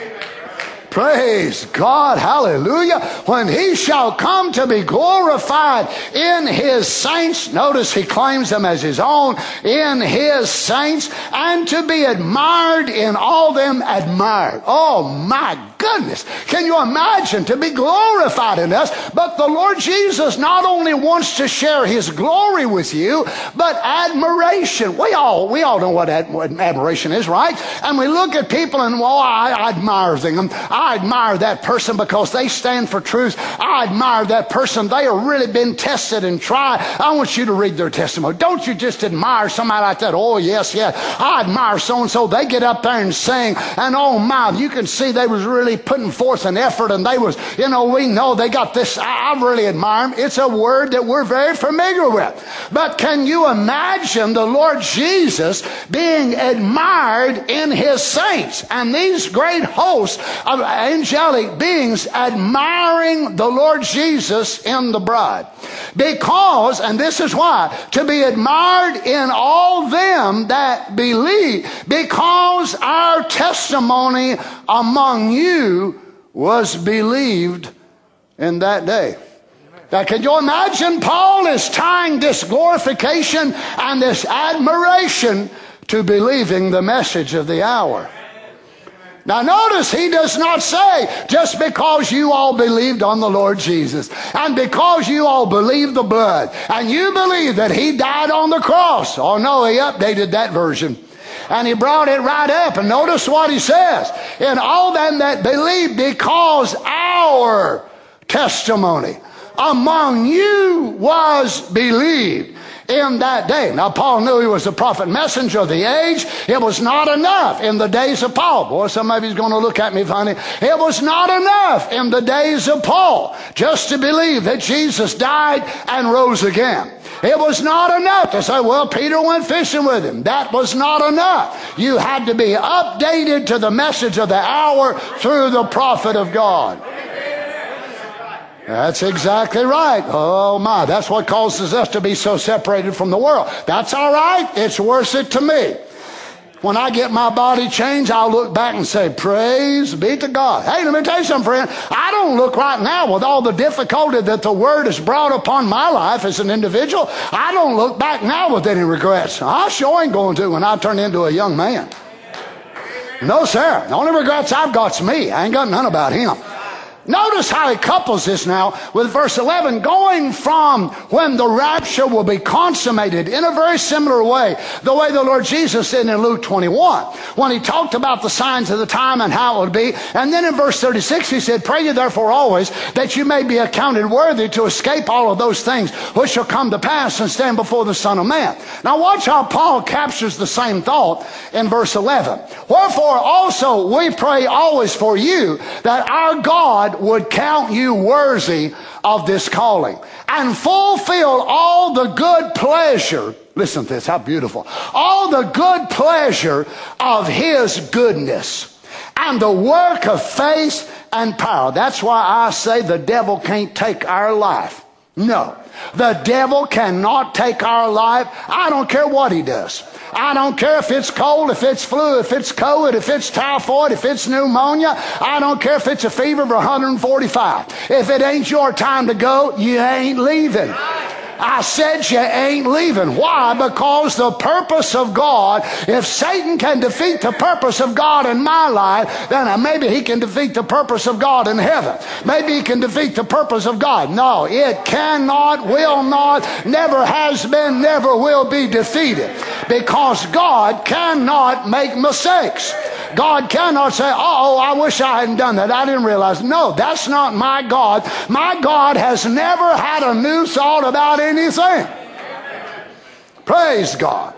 Praise God, hallelujah. When He shall come to be glorified in His saints, notice He claims them as His own, in His saints, and to be admired in all them admired. Oh my goodness. Can you imagine to be glorified in us? But the Lord Jesus not only wants to share His glory with you, but admiration. We all, we all know what, ad, what admiration is, right? And we look at people and, well, I, I admire them. I admire that person because they stand for truth. I admire that person. They have really been tested and tried. I want you to read their testimony. Don't you just admire somebody like that? Oh, yes, yes. I admire so-and-so. They get up there and sing, and oh my, you can see they was really putting forth an effort, and they was, you know, we know they got this. I, I really admire them. It's a word that we're very familiar with. But can you imagine the Lord Jesus being admired in His saints, and these great hosts of angelic beings admiring the Lord Jesus in the bride? Because, and this is why, to be admired in all them that believe, because our testimony among you was believed in that day. Now, can you imagine? Paul is tying this glorification and this admiration to believing the message of the hour. Now notice he does not say, just because you all believed on the Lord Jesus, and because you all believe the blood, and you believe that He died on the cross. Oh no, he updated that version. And he brought it right up. And notice what he says. In all them that believe, because our testimony among you was believed in that day. Now, Paul knew he was the prophet messenger of the age. It was not enough in the days of Paul. Boy, some of you's going to look at me funny. It was not enough in the days of Paul just to believe that Jesus died and rose again. It was not enough to say, well, Peter went fishing with Him. That was not enough. You had to be updated to the message of the hour through the prophet of God. That's exactly right. Oh my, that's what causes us to be so separated from the world. That's all right. It's worth it to me. When I get my body changed, I'll look back and say, praise be to God. Hey, let me tell you something, friend. I don't look right now with all the difficulty that the Word has brought upon my life as an individual. I don't look back now with any regrets. I sure ain't going to when I turn into a young man. No, sir. The only regrets I've got's me. I ain't got none about Him. Notice how he couples this now with verse eleven, going from when the rapture will be consummated in a very similar way, the way the Lord Jesus did in Luke twenty-one, when He talked about the signs of the time and how it would be. And then in verse thirty-six, He said, pray ye therefore always that you may be accounted worthy to escape all of those things which shall come to pass and stand before the Son of Man. Now watch how Paul captures the same thought in verse eleven. Wherefore also we pray always for you, that our God would count you worthy of this calling, and fulfill all the good pleasure. Listen to this, how beautiful. All the good pleasure of His goodness, and the work of faith and power. That's why I say the devil can't take our life. No, the devil cannot take our life. I don't care what he does. I don't care if it's cold, if it's flu, if it's COVID, if it's typhoid, if it's pneumonia. I don't care if it's a fever of one hundred forty-five. If it ain't your time to go, you ain't leaving. I said you ain't leaving. Why? Because the purpose of God, if Satan can defeat the purpose of God in my life, then maybe he can defeat the purpose of God in heaven. Maybe he can defeat the purpose of God. No, it cannot, will not, never has been, never will be defeated. Because God cannot make mistakes. God cannot say, oh, I wish I hadn't done that. I didn't realize. No, that's not my God. My God has never had a new thought about anything. Praise God.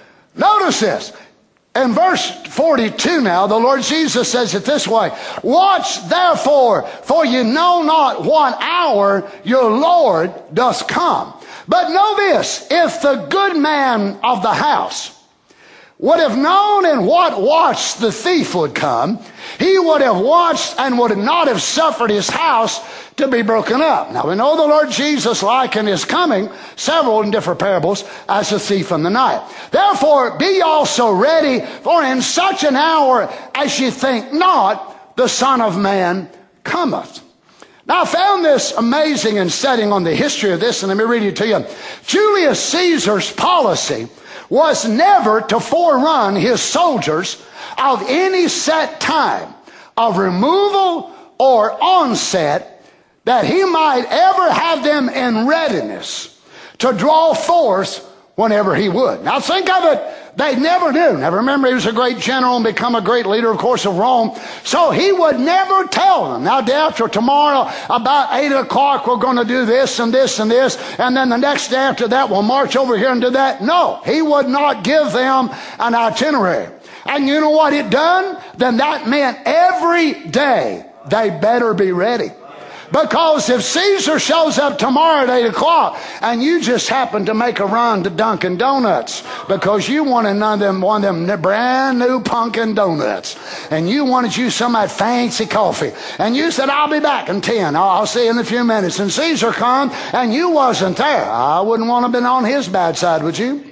Notice this. In verse forty-two now, the Lord Jesus says it this way. Watch therefore, for you know not what hour your Lord doth come. But know this, if the good man of the house would have known in what watch the thief would come, he would have watched and would not have suffered his house to be broken up. Now we know the Lord Jesus likened his coming, several in different parables, as a thief in the night. Therefore be also ready, for in such an hour as ye think not, the Son of Man cometh. Now I found this amazing in studying on the history of this, and let me read it to you. Julius Caesar's policy was never to forerun his soldiers of any set time of removal or onset, that he might ever have them in readiness to draw forth whenever he would. Now think of it. They never knew. Now remember, he was a great general and become a great leader, of course, of Rome. So he would never tell them, now day after tomorrow about eight o'clock we're going to do this and this and this, and then the next day after that we'll march over here and do that. No, he would not give them an itinerary. And you know what it done? Then that meant every day they better be ready. Because if Caesar shows up tomorrow at eight o'clock and you just happen to make a run to Dunkin' Donuts because you wanted one of them, one of them brand new pumpkin donuts, and you wanted you some of that fancy coffee, and you said, I'll be back in ten, I'll see you in a few minutes, and Caesar come and you wasn't there, I wouldn't want to have been on his bad side, would you?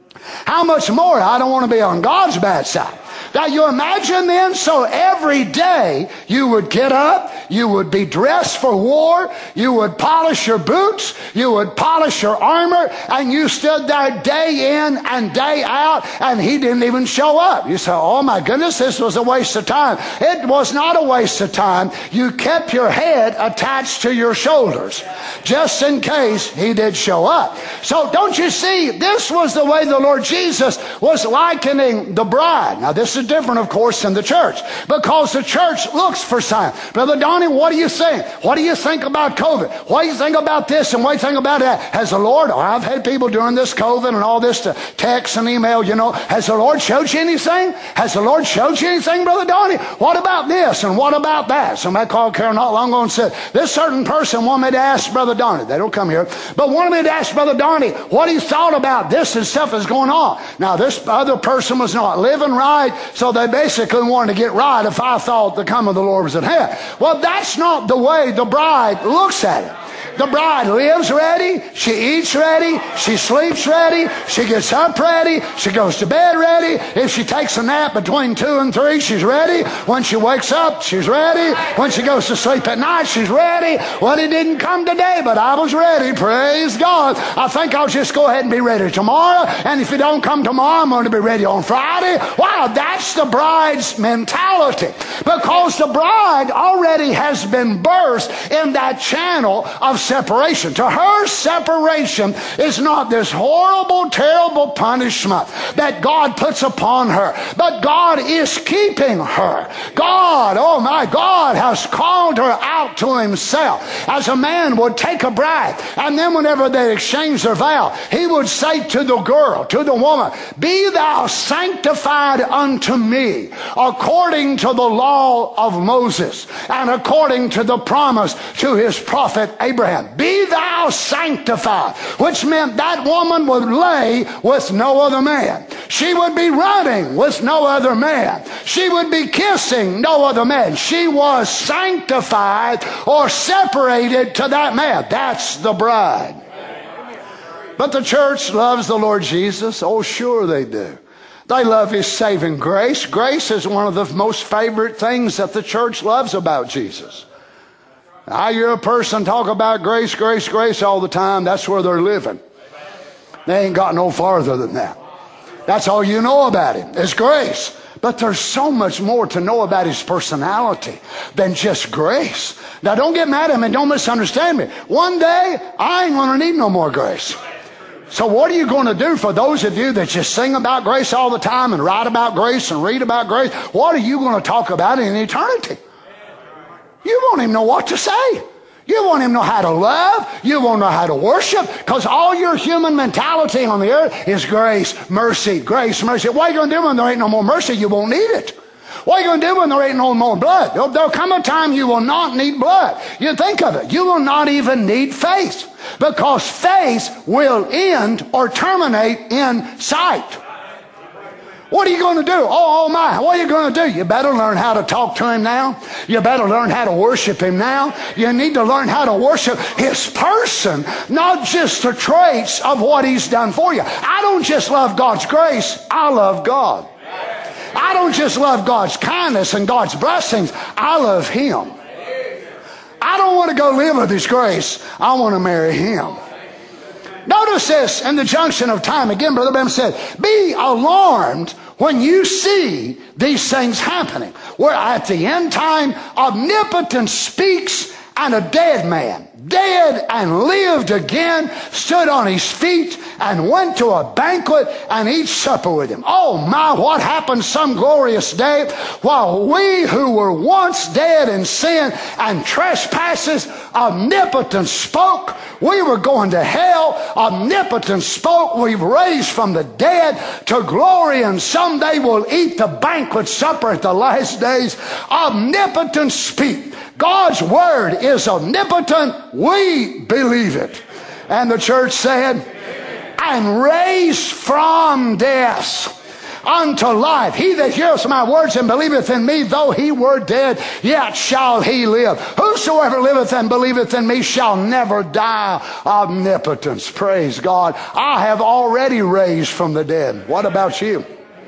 How much more I don't want to be on God's bad side. Now you imagine then, so every day you would get up, you would be dressed for war, you would polish your boots, you would polish your armor, and you stood there day in and day out, and he didn't even show up. You say, oh my goodness, this was a waste of time. It was not a waste of time. You kept your head attached to your shoulders, just in case he did show up. So don't you see, this was the way the Lord Jesus was likening the bride. Now this is different, of course, than the church, because the church looks for signs. Brother Donnie, what do you think? What do you think about COVID? What do you think about this and what do you think about that? Has the Lord, oh, I've had people during this COVID and all this to text and email, you know, has the Lord showed you anything? Has the Lord showed you anything, Brother Donnie? What about this and what about that? Somebody called Carol not long ago and said, this certain person wanted me to ask Brother Donnie, they don't come here, but wanted me to ask Brother Donnie what he thought about this and stuff that's going on. Now this other person was not living right, so they basically wanted to get right if I thought the coming of the Lord was at hand. Well, that's not the way the bride looks at it. The bride lives ready, she eats ready, she sleeps ready, she gets up ready, she goes to bed ready. If she takes a nap between two and three, she's ready. When she wakes up, she's ready. When she goes to sleep at night, she's ready. Well, he didn't come today, but I was ready. Praise God. I think I'll just go ahead and be ready tomorrow, and if you don't come tomorrow, I'm going to be ready on Friday. Wow, that's the bride's mentality, because the bride already has been birthed in that channel of separation. To her, separation is not this horrible, terrible punishment that God puts upon her, but God is keeping her. God, oh my God, has called her out to himself, as a man would take a bride, and then whenever they exchange their vow, he would say to the girl, to the woman, be thou sanctified unto me according to the law of Moses and according to the promise to his prophet Abraham. Be thou sanctified, which meant that woman would lay with no other man. She would be running with no other man. She would be kissing no other man. She was sanctified or separated to that man. That's the bride. But the church loves the Lord Jesus. Oh, sure they do. They love his saving grace. Grace is one of the most favorite things that the church loves about Jesus. I hear a person talk about grace, grace, grace all the time. That's where they're living. They ain't got no farther than that. That's all you know about him is grace. But there's so much more to know about his personality than just grace. Now, don't get mad at me. Don't misunderstand me. One day, I ain't going to need no more grace. So what are you going to do for those of you that just sing about grace all the time and write about grace and read about grace? What are you going to talk about in eternity? You won't even know what to say. You won't even know how to love. You won't know how to worship, because all your human mentality on the earth is grace, mercy, grace, mercy. What are you going to do when there ain't no more mercy? You won't need it. What are you going to do when there ain't no more blood? There'll, there'll come a time you will not need blood. You think of it. You will not even need faith, because faith will end or terminate in sight. What are you going to do? Oh, oh my, what are you going to do? You better learn how to talk to him now. You better learn how to worship him now. You need to learn how to worship his person, not just the traits of what he's done for you. I don't just love God's grace, I love God. I don't just love God's kindness and God's blessings, I love him. I don't want to go live with his grace, I want to marry him. Notice this in the junction of time. Again, Brother Branham said, be alarmed when you see these things happening. Where at the end time, omnipotence speaks, and a dead man, dead and lived again, stood on his feet and went to a banquet and eat supper with him. Oh my, what happened some glorious day while we who were once dead in sin and trespasses, omnipotence spoke. We were going to hell. Omnipotence spoke. We've raised from the dead to glory, and someday we'll eat the banquet supper at the last days. Omnipotence speak. God's word is omnipotent. We believe it. And the church said, and raised from death unto life. He that heareth my words and believeth in me, though he were dead, yet shall he live. Whosoever liveth and believeth in me shall never die. Omnipotence. Praise God. I have already raised from the dead. What about you?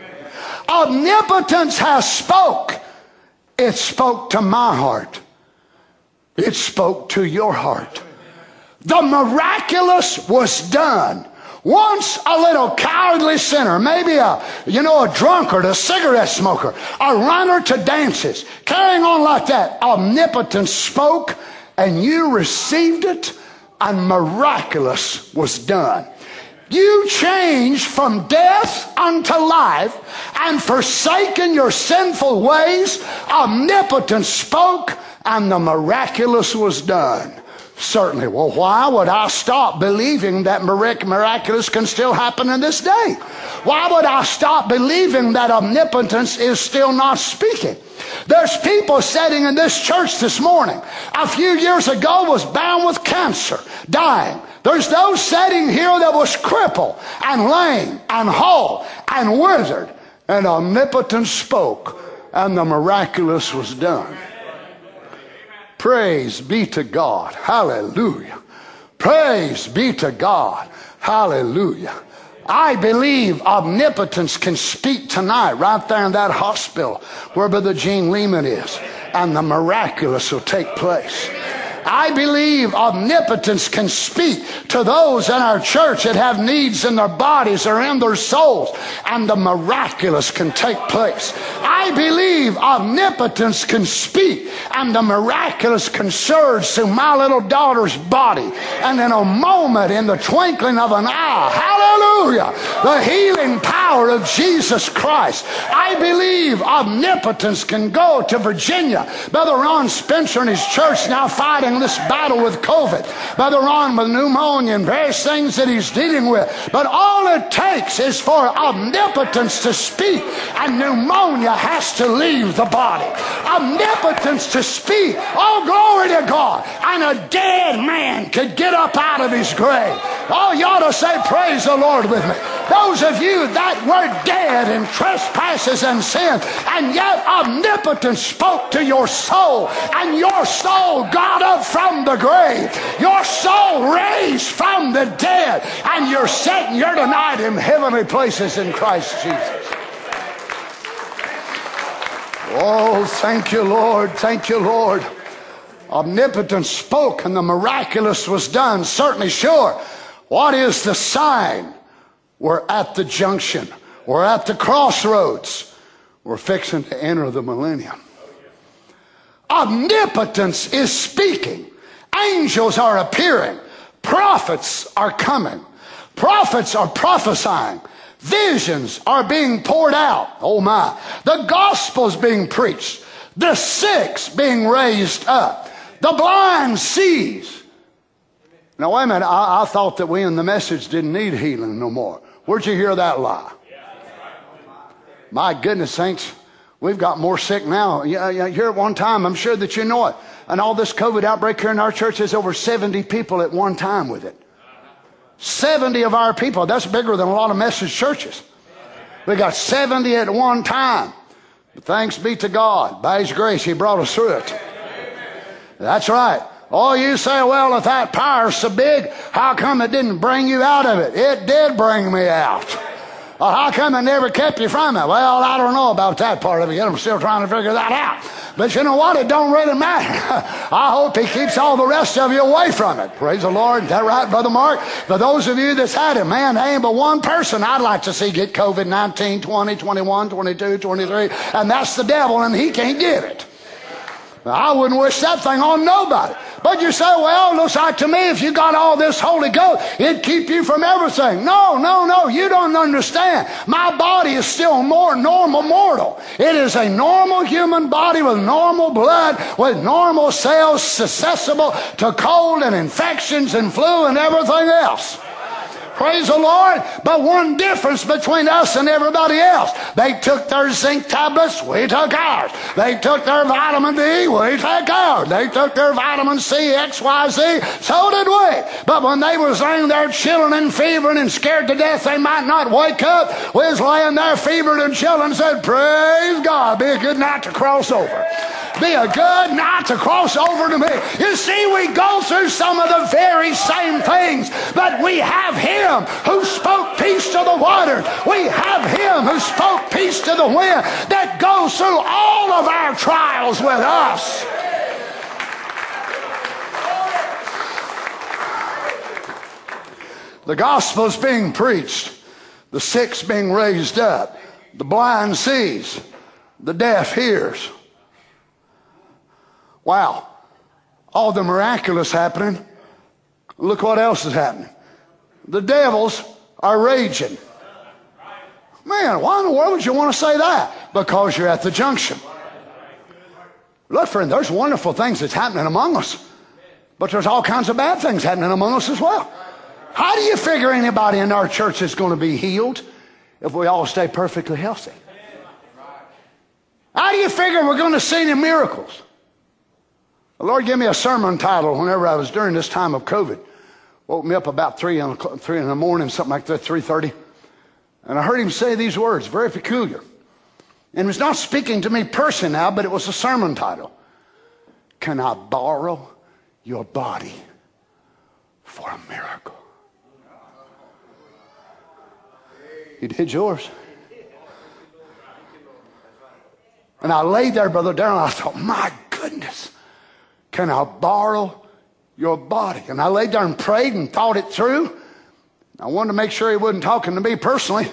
Omnipotence has spoke. It spoke to my heart. It spoke to your heart. The miraculous was done. Once a little cowardly sinner, maybe a, you know, a drunkard, a cigarette smoker, a runner to dances, carrying on like that, omnipotence spoke, and you received it, and miraculous was done. You changed from death unto life, and forsaken your sinful ways, omnipotence spoke, and the miraculous was done. Certainly. Well, why would I stop believing that mirac- miraculous can still happen in this day? Why would I stop believing that omnipotence is still not speaking? There's people sitting in this church this morning, a few years ago was bound with cancer, dying. There's those sitting here that was crippled and lame and halt and withered, and omnipotence spoke, and the miraculous was done. Praise be to God. Hallelujah. Praise be to God. Hallelujah. I believe omnipotence can speak tonight right there in that hospital where Brother Gene Lehman is, and the miraculous will take place. I believe omnipotence can speak to those in our church that have needs in their bodies or in their souls, and the miraculous can take place. I believe omnipotence can speak, and the miraculous can surge through my little daughter's body, and in a moment, in the twinkling of an eye, hallelujah, the healing power of Jesus Christ. I believe omnipotence can go to Virginia. Brother Ron Spencer and his church now fighting this battle with COVID. Brother Ron with pneumonia and various things that he's dealing with. But all it takes is for omnipotence to speak, and pneumonia has to leave the body. Omnipotence to speak. Oh, glory to God. And a dead man could get up out of his grave. Oh, you ought to say praise the Lord with me. Those of you that were dead in trespasses and sin, and yet omnipotence spoke to your soul, and your soul got up from the grave. Your soul raised from the dead, and you're sitting here tonight in heavenly places in Christ Jesus. Oh, thank you, Lord. Thank you, Lord. Omnipotence spoke and the miraculous was done. Certainly, sure. What is the sign? We're at the junction. We're at the crossroads. We're fixing to enter the millennium. Omnipotence is speaking. Angels are appearing. Prophets are coming. Prophets are prophesying. Visions are being poured out. Oh my. The gospel's being preached. The sick's being raised up. The blind sees. Now wait a minute. I, I thought that we in the message didn't need healing no more. Where'd you hear that lie? My goodness, saints, we've got more sick now. Yeah, yeah, here at one time, I'm sure that you know it. And all this COVID outbreak here in our church, there's over seventy people at one time with it. seventy of our people. That's bigger than a lot of message churches. We got seventy at one time. But thanks be to God. By His grace, He brought us through it. That's right. Oh, you say, well, if that power's so big, how come it didn't bring you out of it? It did bring me out. Well, how come it never kept you from it? Well, I don't know about that part of it yet. I'm still trying to figure that out. But you know what? It don't really matter. I hope He keeps all the rest of you away from it. Praise the Lord. Is that right, Brother Mark? For those of you that's had it, man, there ain't but one person I'd like to see get COVID nineteen, twenty, twenty-one, twenty-two, twenty-three, and that's the devil, and he can't get it. I wouldn't wish that thing on nobody. But you say, well, it looks like to me if you got all this Holy Ghost, it'd keep you from everything. No, no, no, you don't understand. My body is still more normal mortal. It is a normal human body with normal blood, with normal cells susceptible to cold and infections and flu and everything else. Praise the Lord. But one difference between us and everybody else. They took their zinc tablets, we took ours. They took their vitamin D, we took ours. They took their vitamin C, X, Y, Z, so did we. But when they was laying there chilling and fevering and scared to death they might not wake up, we was laying there fevered and chilling and said, praise God, be a good night to cross over. Be a good night to cross over to me. You see, we go through some of the very same things, but we have Him who spoke peace to the waters. We have Him who spoke peace to the wind that goes through all of our trials with us. The gospel's being preached. The sick's being raised up. The blind sees. The deaf hears. Wow. All the miraculous happening. Look what else is happening. The devils are raging. Man, why in the world would you want to say that? Because you're at the junction. Look, friend, there's wonderful things that's happening among us. But there's all kinds of bad things happening among us as well. How do you figure anybody in our church is going to be healed if we all stay perfectly healthy? How do you figure we're going to see any miracles? The Lord gave me a sermon title whenever I was during this time of COVID. Woke me up about three in, three in the morning, something like that, three thirty. And I heard Him say these words, very peculiar. And He was not speaking to me personally now, but it was a sermon title. Can I borrow your body for a miracle? He did yours. And I laid there, Brother Darrell, and I thought, my goodness. Can I borrow your body? And I laid there and prayed and thought it through. I wanted to make sure He wasn't talking to me personally.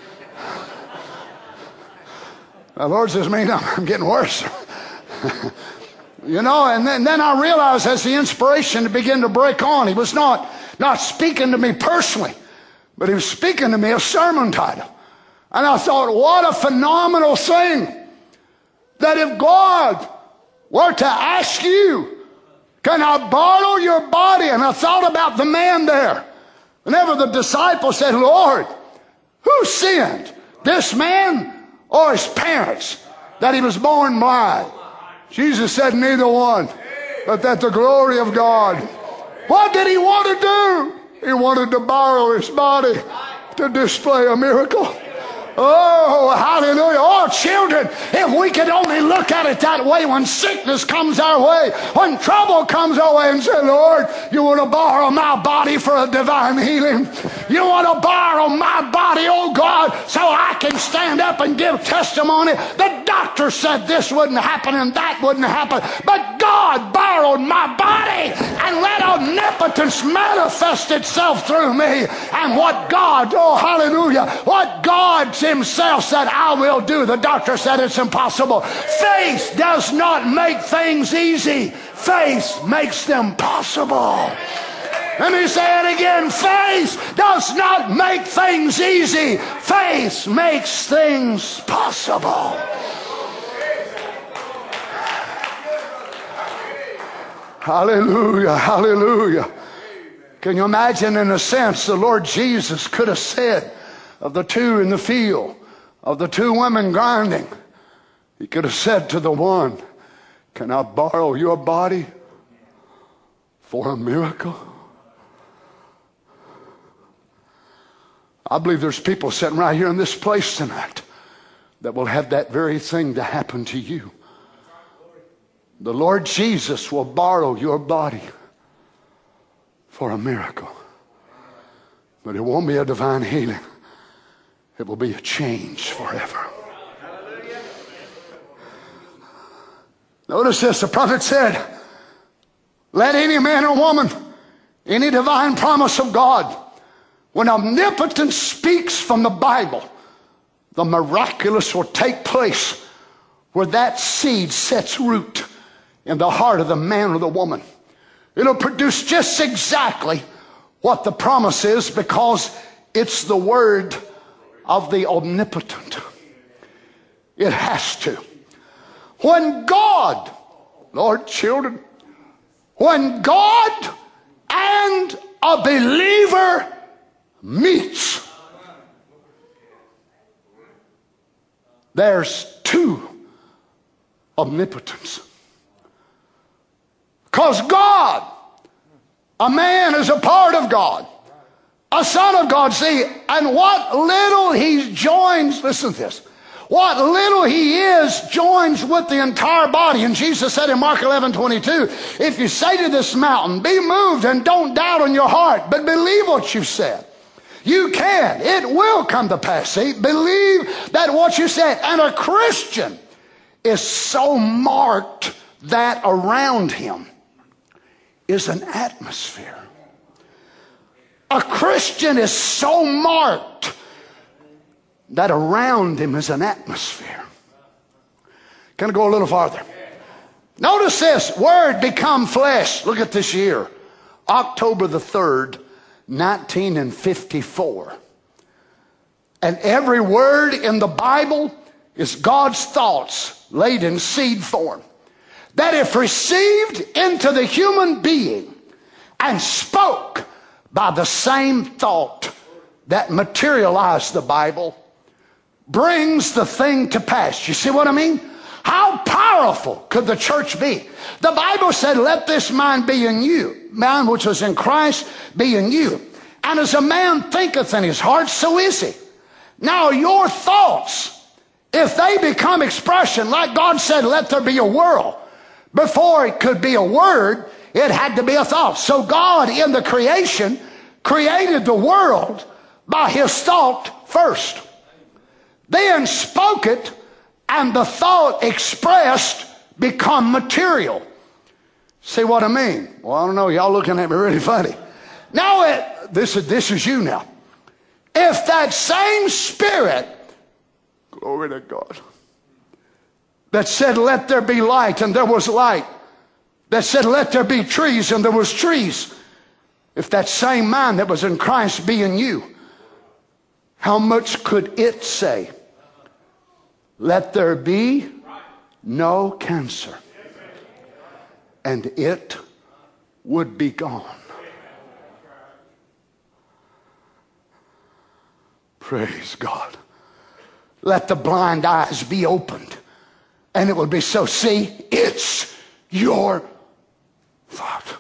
The Lord says, man, I'm getting worse. You know, and then, then I realized as the inspiration began to break on, He was not, not speaking to me personally, but He was speaking to me a sermon title. And I thought, what a phenomenal thing that if God were to ask you, can I borrow your body? And I thought about the man there. Whenever the disciples said, Lord, who sinned? This man or his parents that he was born blind? Jesus said, neither one, but that the glory of God. What did He want to do? He wanted to borrow His body to display a miracle. Oh, hallelujah. Oh, children, if we could only look at it that way when sickness comes our way, when trouble comes our way, and say, Lord, you want to borrow my body for a divine healing? You want to borrow my body, oh God, so I can stand up and give testimony? The doctor said this wouldn't happen and that wouldn't happen, but God borrowed my body and let omnipotence manifest itself through me. And what God, oh hallelujah, what God himself said, I will do, the doctor said it's impossible. Faith does not make things easy. Faith makes them possible. Let me say it again. Faith does not make things easy. Faith makes things possible. Hallelujah, hallelujah. Can you imagine, in a sense, the Lord Jesus could have said of the two in the field, of the two women grinding, he could have said to the one, can I borrow your body for a miracle? I believe there's people sitting right here in this place tonight that will have that very thing to happen to you. The Lord Jesus will borrow your body for a miracle. But it won't be a divine healing. It will be a change forever. Notice this, the prophet said, let any man or woman, any divine promise of God, when omnipotence speaks from the Bible, the miraculous will take place where that seed sets root in the heart of the man or the woman. It'll produce just exactly what the promise is, because it's the word of the omnipotent. It has to. When God, Lord, children, when God and a believer meets, there's two omnipotence. Because God, a man is a part of God, a son of God. See, and what little he joins, listen to this, what little he is joins with the entire body. And Jesus said in Mark eleven twenty-two, if you say to this mountain, be moved, and don't doubt in your heart, but believe what you said, you can. It will come to pass. See, believe that what you said. And a Christian is so marked that around him is an atmosphere. A Christian is so marked that around him is an atmosphere. Can I go a little farther? Notice this, word become flesh. Look at this year, October the third, nineteen fifty-four. And every word in the Bible is God's thoughts laid in seed form, that if received into the human being and spoke by the same thought that materialized the Bible, brings the thing to pass. You see what I mean? How powerful could the church be? The Bible said, let this mind be in you, mind which was in Christ be in you. And as a man thinketh in his heart, so is he. Now your thoughts, if they become expression, like God said, let there be a world. Before it could be a word, it had to be a thought. So God in the creation created the world by his thought first. Then spoke it, and the thought expressed become material. See what I mean? Well, I don't know. Y'all looking at me really funny. Now, it, this is, this is you now. If that same spirit, glory to God, that said, let there be light, and there was light, that said, let there be trees, and there was trees, if that same mind that was in Christ be in you, how much could it say, let there be no cancer, and it would be gone. Praise God. Let the blind eyes be opened, and it will be so. See, it's your thought.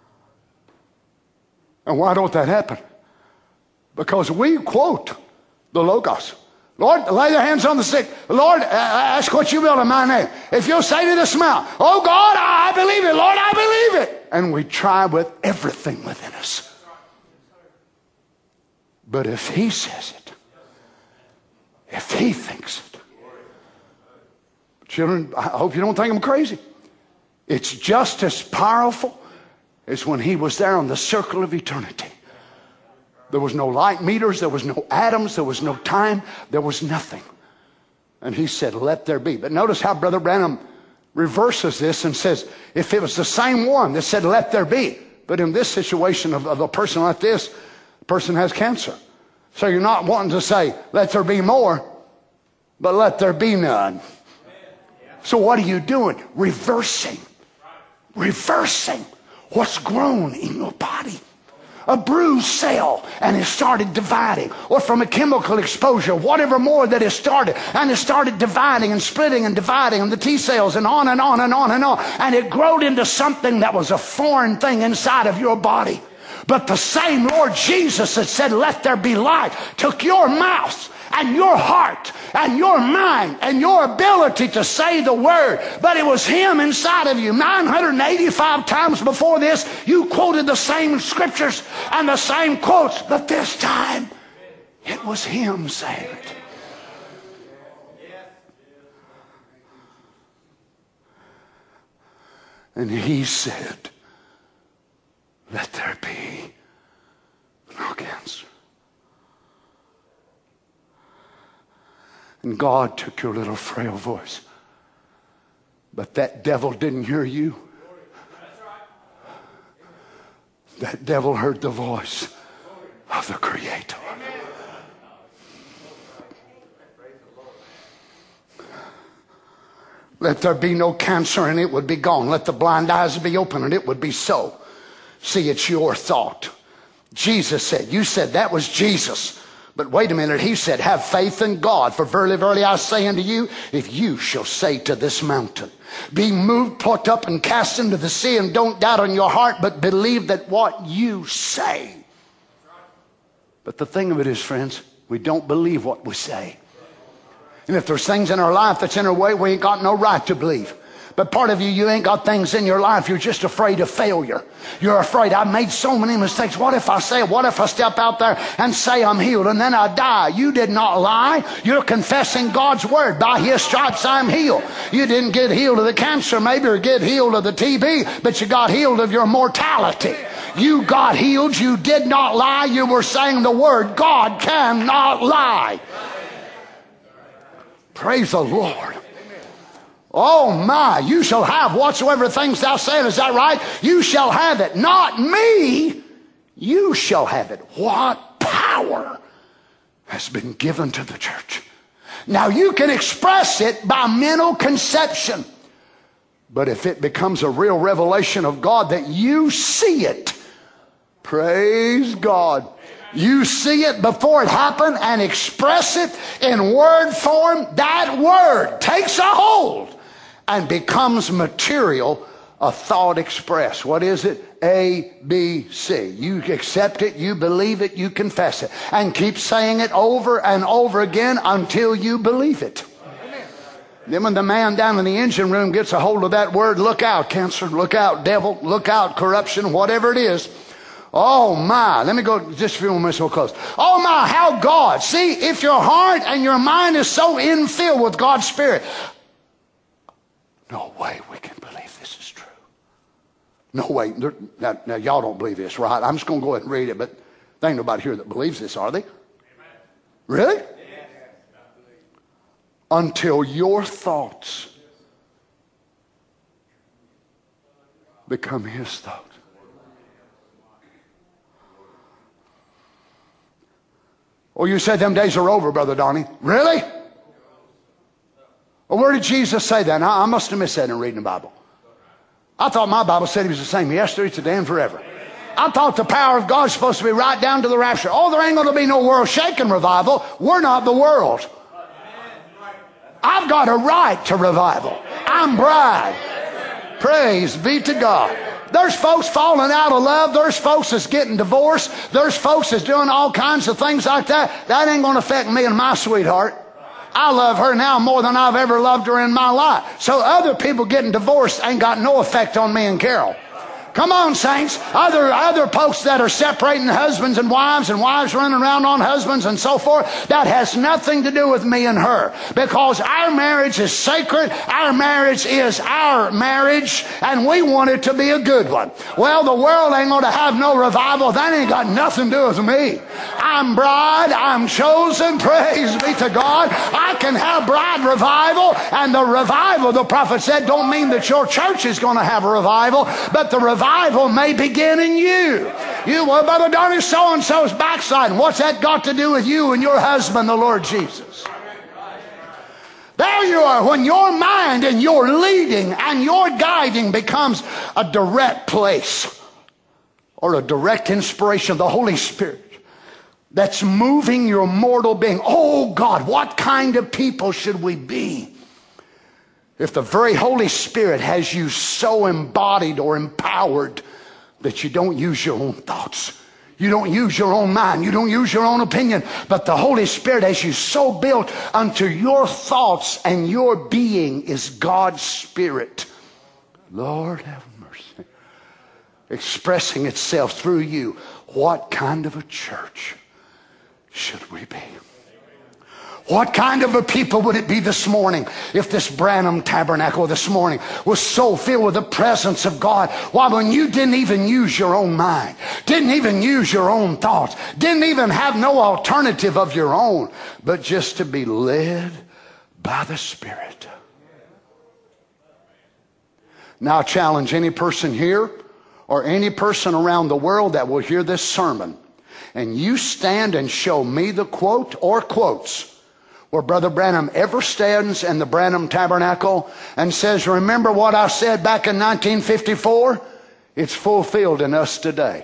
And why don't that happen? Because we quote The Logos. Lord, lay their hands on the sick. Lord, ask what you will in my name. If you'll say to this mountain, oh God, I believe it. Lord, I believe it. And we try with everything within us. But if he says it, if he thinks it, children, I hope you don't think I'm crazy. It's just as powerful as when he was there on the circle of eternity. There was no light meters, there was no atoms, there was no time, there was nothing. And he said, let there be. But notice how Brother Branham reverses this and says, if it was the same one that said, let there be, but in this situation of, of a person like this, the person has cancer. So you're not wanting to say, let there be more, but let there be none. So what are you doing? Reversing. Reversing what's grown in your body. A bruised cell, and it started dividing. Or from a chemical exposure, whatever more that it started. And it started dividing and splitting and dividing, and the T cells, and on and on and on and on. And it growed into something that was a foreign thing inside of your body. But the same Lord Jesus that said, let there be light, took your mouth and your heart and your mind and your ability to say the word. But it was him inside of you. nine hundred eighty-five times before this, you quoted the same scriptures and the same quotes. But this time, it was him saying it. And he said, let there be no cancer. And God took your little frail voice. But that devil didn't hear you. That devil heard the voice of the Creator. Let there be no cancer and it would be gone. Let the blind eyes be open and it would be so. See, it's your thought. Jesus said, you said that was Jesus. But wait a minute, he said, have faith in God. For verily, verily, I say unto you, if you shall say to this mountain, be moved, plucked up, and cast into the sea, and don't doubt in your heart, but believe that what you say. But the thing of it is, friends, we don't believe what we say. And if there's things in our life that's in our way, we ain't got no right to believe. But part of you, you ain't got things in your life. You're just afraid of failure. You're afraid, I made so many mistakes. What if I say, what if I step out there and say I'm healed and then I die? You did not lie. You're confessing God's word. By his stripes I'm healed. You didn't get healed of the cancer maybe, or get healed of the T B, but you got healed of your mortality. You got healed. You did not lie. You were saying the word. God cannot lie. Praise the Lord. Oh my, you shall have whatsoever things thou sayest. Is that right? You shall have it. Not me. You shall have it. What power has been given to the church? Now you can express it by mental conception. But if it becomes a real revelation of God that you see it, praise God. You see it before it happened and express it in word form. That word takes a hold and becomes material, a thought expressed. What is it? A, B, C. You accept it, you believe it, you confess it. And keep saying it over and over again until you believe it. Amen. Then when the man down in the engine room gets a hold of that word, look out, cancer, look out, devil, look out, corruption, whatever it is. Oh my, let me go just a few moments so close. Oh my, how God. See, if your heart and your mind is so infilled with God's Spirit, no way we can believe this is true. No way. Now, now y'all don't believe this, right? I'm just going to go ahead and read it, but there ain't nobody here that believes this, are they? Amen. Really? Yes. Until your thoughts become his thoughts. Oh, you said them days are over, Brother Donnie. Really? Well, where did Jesus say that? I, I must have missed that in reading the Bible. I thought my Bible said he was the same yesterday, today, and forever. I thought the power of God is supposed to be right down to the rapture. Oh, there ain't going to be no world shaking revival. We're not the world. I've got a right to revival. I'm bride. Praise be to God. There's folks falling out of love. There's folks that's getting divorced. There's folks that's doing all kinds of things like that. That ain't going to affect me and my sweetheart. I love her now more than I've ever loved her in my life. So other people getting divorced ain't got no effect on me and Carol. Come on, saints. Other other folks that are separating husbands and wives and wives running around on husbands and so forth, that has nothing to do with me and her. Because our marriage is sacred. Our marriage is our marriage, and we want it to be a good one. Well, the world ain't going to have no revival. That ain't got nothing to do with me. I'm bride. I'm chosen. Praise be to God. I can have bride revival, and the revival, the prophet said, don't mean that your church is going to have a revival, but the revival Revival may begin in you. You, well, Brother Donnie, so-and-so's backsliding. What's that got to do with you and your husband, the Lord Jesus? There you are. When your mind and your leading and your guiding becomes a direct place or a direct inspiration of the Holy Spirit that's moving your mortal being. Oh, God, what kind of people should we be? If the very Holy Spirit has you so embodied or empowered that you don't use your own thoughts, you don't use your own mind, you don't use your own opinion, but the Holy Spirit has you so built unto your thoughts and your being is God's Spirit. Lord have mercy. Expressing itself through you. What kind of a church should we be? What kind of a people would it be this morning if this Branham Tabernacle this morning was so filled with the presence of God? Why, when you didn't even use your own mind, didn't even use your own thoughts, didn't even have no alternative of your own, but just to be led by the Spirit. Now I challenge any person here or any person around the world that will hear this sermon, and you stand and show me the quote or quotes where Brother Branham ever stands in the Branham Tabernacle and says, remember what I said back in nineteen fifty-four? It's fulfilled in us today.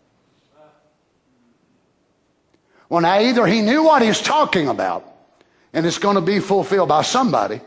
Well, now either he knew what he's talking about and it's going to be fulfilled by somebody.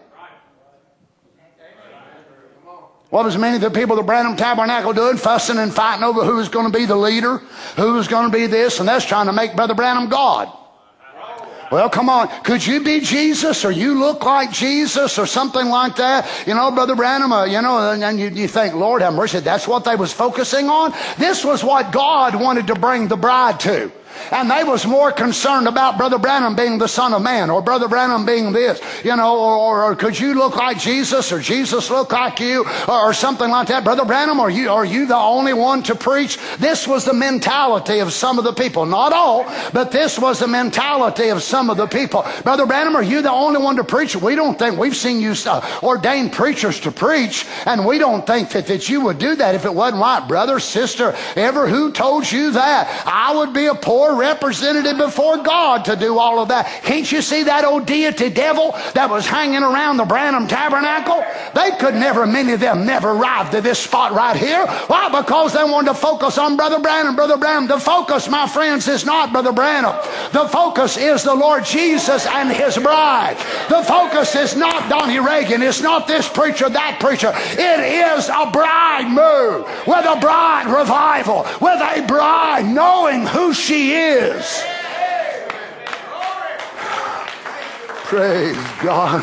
What was many of the people of the Branham Tabernacle doing? Fussing and fighting over who was going to be the leader, who was going to be this, and that's trying to make Brother Branham God. Well, come on. Could you be Jesus, or you look like Jesus, or something like that? You know, Brother Branham, uh, you know, and, and you, you think, Lord have mercy, that's what they was focusing on? This was what God wanted to bring the bride to. And they was more concerned about Brother Branham being the Son of Man, or Brother Branham being this, you know, or, or, or could you look like Jesus, or Jesus look like you, or, or something like that. Brother Branham, are you, are you the only one to preach? This was the mentality of some of the people. Not all, but this was the mentality of some of the people. Brother Branham, are you the only one to preach? We don't think, we've seen you uh, ordain preachers to preach, and we don't think that, that you would do that if it wasn't right. Brother, sister, ever who told you that? I would be a poor representative before God to do all of that. Can't you see that old deity devil that was hanging around the Branham Tabernacle? They could never, many of them never arrived to this spot right here. Why? Because they wanted to focus on Brother Branham. Brother Branham. The focus, my friends, is not Brother Branham. The focus is the Lord Jesus and His bride. The focus is not Donnie Reagan. It's not this preacher, that preacher. It is a bride move with a bride revival, with a bride knowing who she is. Is. Praise God.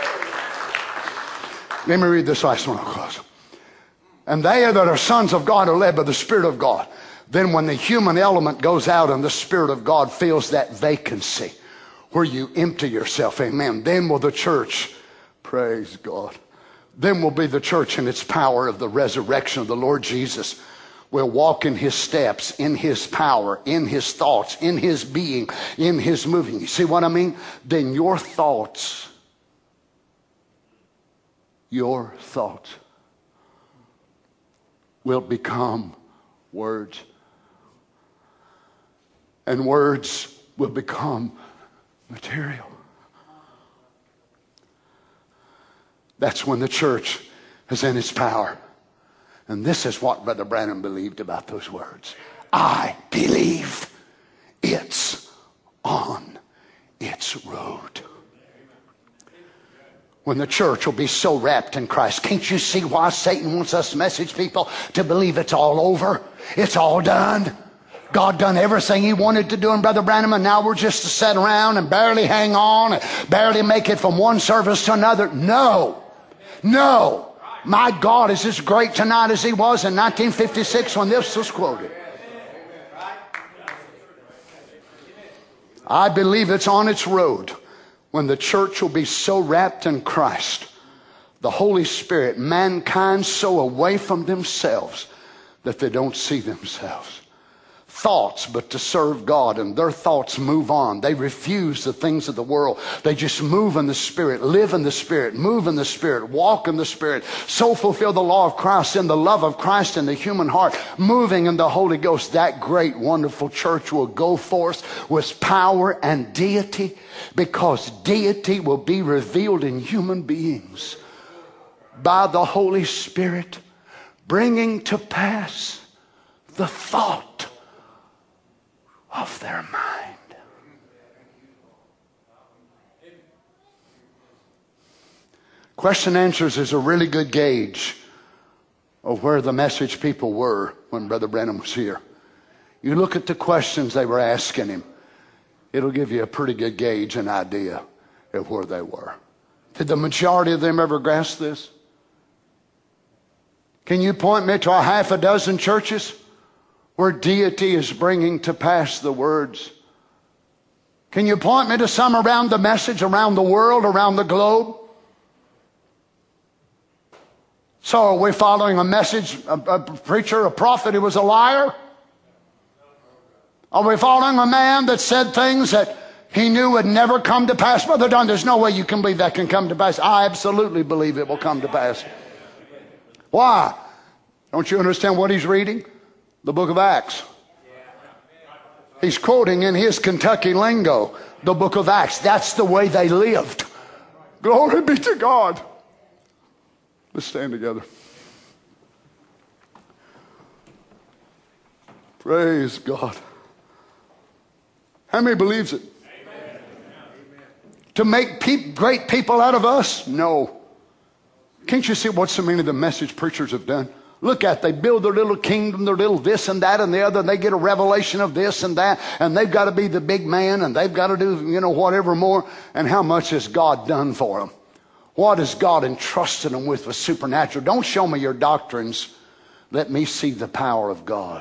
Let me read this last one, I'll close. And they that are sons of God are led by the Spirit of God. Then when the human element goes out and the Spirit of God fills that vacancy where you empty yourself, amen, then will the church, praise God, then will be the church in its power of the resurrection of the Lord Jesus. Will walk in His steps, in His power, in His thoughts, in His being, in His moving. You see what I mean? Then your thoughts, your thoughts will become words. And words will become material. That's when the church is in its power. And this is what Brother Branham believed about those words. I believe it's on its road. when the church will be so wrapped in Christ. Can't you see why Satan wants us message people to believe it's all over? It's all done. God done everything He wanted to do in Brother Branham, and now we're just to sit around and barely hang on, and barely make it from one service to another. No. No. My God is as great tonight as He was in nineteen fifty-six when this was quoted. I believe it's on its road when the church will be so wrapped in Christ, the Holy Spirit, mankind so away from themselves that they don't see themselves. Thoughts but to serve God, and their thoughts move on. They refuse the things of the world. They just move in the Spirit, live in the Spirit, move in the Spirit, walk in the Spirit, so fulfill the law of Christ in the love of Christ in the human heart, moving in the Holy Ghost. That great, wonderful church will go forth with power and deity, because deity will be revealed in human beings by the Holy Spirit, bringing to pass the thought of their mind. Question answers is a really good gauge of where the message people were when Brother Branham was here. You look at the questions they were asking him, it'll give you a pretty good gauge and idea of where they were. Did the majority of them ever grasp this? Can you point me to a half a dozen churches where deity is bringing to pass the words? Can you point me to some around the message, around the world, around the globe? So are we following a message, a, a preacher, a prophet who was a liar? Are we following a man that said things that he knew would never come to pass? Brother Don, there's no way you can believe that can come to pass. I absolutely believe it will come to pass. Why? Don't you understand what he's reading? The book of Acts. He's quoting in his Kentucky lingo the book of Acts. That's the way they lived. Glory be to God. Let's stand together. Praise God. How many believes it? Amen. To make pe- great people out of us? No. Can't you see what so many of the message preachers have done? Look at, they build their little kingdom, their little this and that and the other, and they get a revelation of this and that, and they've got to be the big man, and they've got to do, you know, whatever more. And how much has God done for them? What has God entrusted them with with supernatural? Don't show me your doctrines. Let me see the power of God.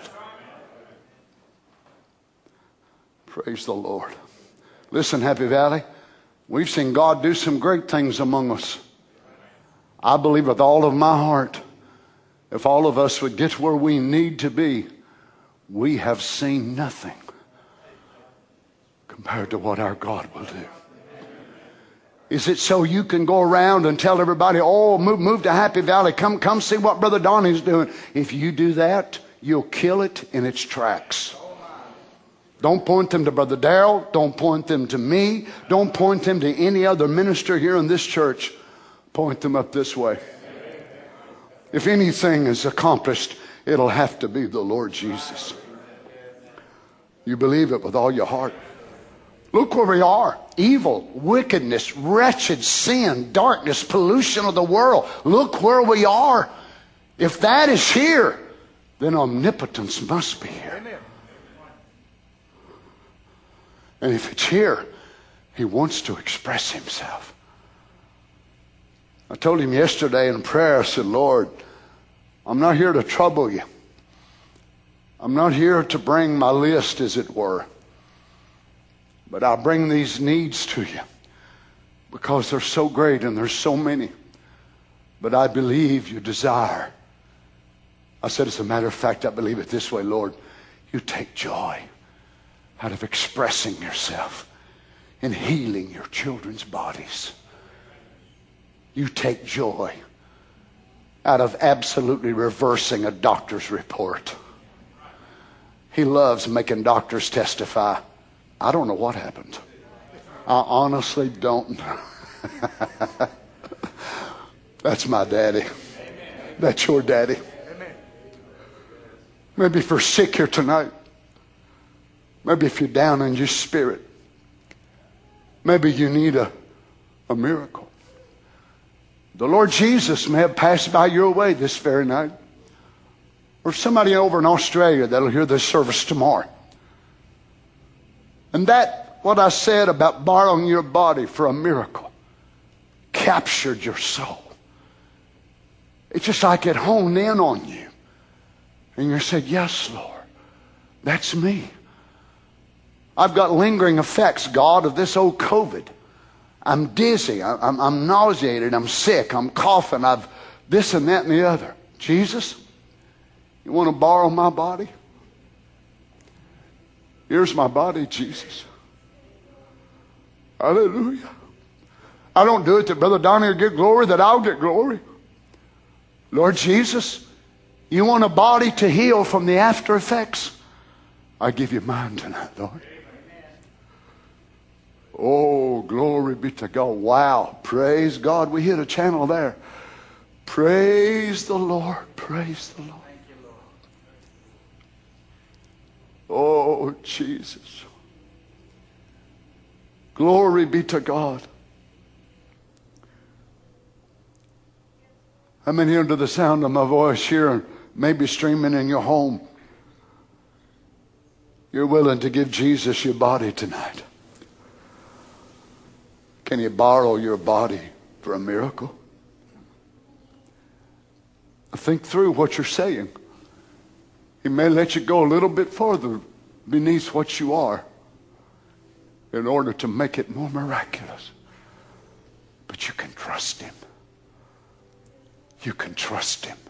Praise the Lord. Listen, Happy Valley, we've seen God do some great things among us. I believe with all of my heart, if all of us would get where we need to be, we have seen nothing compared to what our God will do. Is it so you can go around and tell everybody, oh, move, move to Happy Valley, come, come see what Brother Donnie's doing? If you do that, you'll kill it in its tracks. Don't point them to Brother Darrell. Don't point them to me. Don't point them to any other minister here in this church. Point them up this way. If anything is accomplished, it'll have to be the Lord Jesus. You believe it with all your heart. Look where we are. Evil, wickedness, wretched sin, darkness, pollution of the world. Look where we are. If that is here, then omnipotence must be here. And if it's here, He wants to express Himself. I told Him yesterday in prayer, I said, Lord, I'm not here to trouble You. I'm not here to bring my list, as it were. But I bring these needs to You because they're so great and there's so many. But I believe You desire. I said, as a matter of fact, I believe it this way, Lord. You take joy out of expressing Yourself and healing Your children's bodies. You take joy out of absolutely reversing a doctor's report. He loves making doctors testify. I don't know what happened. I honestly don't know. That's my daddy. That's your daddy. Maybe if you're sick here tonight, maybe if you're down in your spirit, maybe you need a, a miracle. The Lord Jesus may have passed by your way this very night. Or somebody over in Australia that'll hear this service tomorrow. And that, what I said about borrowing your body for a miracle, captured your soul. It's just like it honed in on you. And you said, yes, Lord, that's me. I've got lingering effects, God, of this old COVID. I'm dizzy. I'm, I'm nauseated. I'm sick. I'm coughing. I've this and that and the other. Jesus, you want to borrow my body? Here's my body, Jesus. Hallelujah. I don't do it that Brother Donnie will get glory, that I'll get glory. Lord Jesus, you want a body to heal from the after effects? I give you mine tonight, Lord. Oh, glory be to God. Wow. Praise God. We hit a channel there. Praise the Lord. Praise the Lord. Oh, Jesus. Glory be to God. How many under the sound of my voice here and maybe streaming in your home, you're willing to give Jesus your body tonight? Can you borrow your body for a miracle? Think through what you're saying. He may let you go a little bit further beneath what you are in order to make it more miraculous. But you can trust him. You can trust him.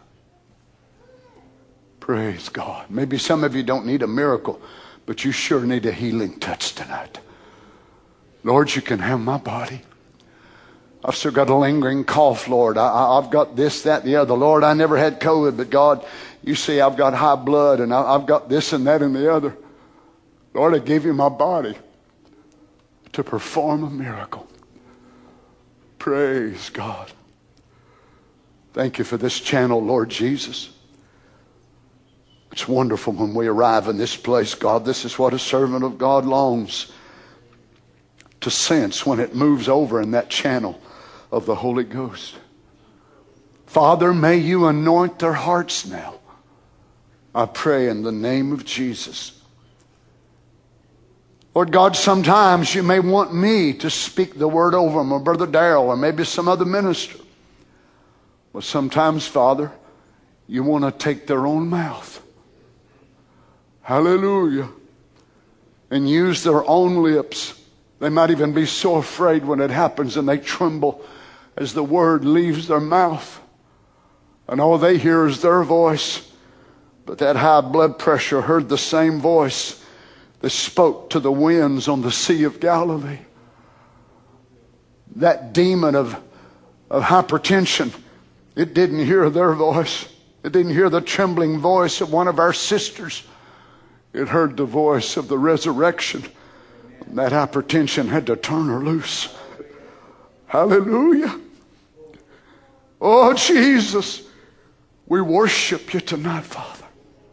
Praise God. Maybe some of you don't need a miracle, but you sure need a healing touch tonight. Lord, you can have my body. I've still got a lingering cough, Lord. I, I, I've got this, that, the other. Lord, I never had COVID, but God, you see I've got high blood, and I, I've got this and that and the other. Lord, I gave you my body to perform a miracle. Praise God. Thank you for this channel, Lord Jesus. It's wonderful when we arrive in this place, God. This is what a servant of God longs to sense when it moves over in that channel of the Holy Ghost. Father, may you anoint their hearts now. I pray in the name of Jesus. Lord God, sometimes you may want me to speak the word over them, or Brother Darrell, or maybe some other minister. Well, sometimes, Father, you want to take their own mouth. Hallelujah. And use their own lips. They might even be so afraid when it happens and they tremble as the word leaves their mouth. And all they hear is their voice. But that high blood pressure heard the same voice that spoke to the winds on the Sea of Galilee. That demon of, of hypertension, it didn't hear their voice. It didn't hear the trembling voice of one of our sisters. It heard the voice of the resurrection. That hypertension had to turn her loose. Hallelujah. Oh, Jesus, we worship you tonight, Father.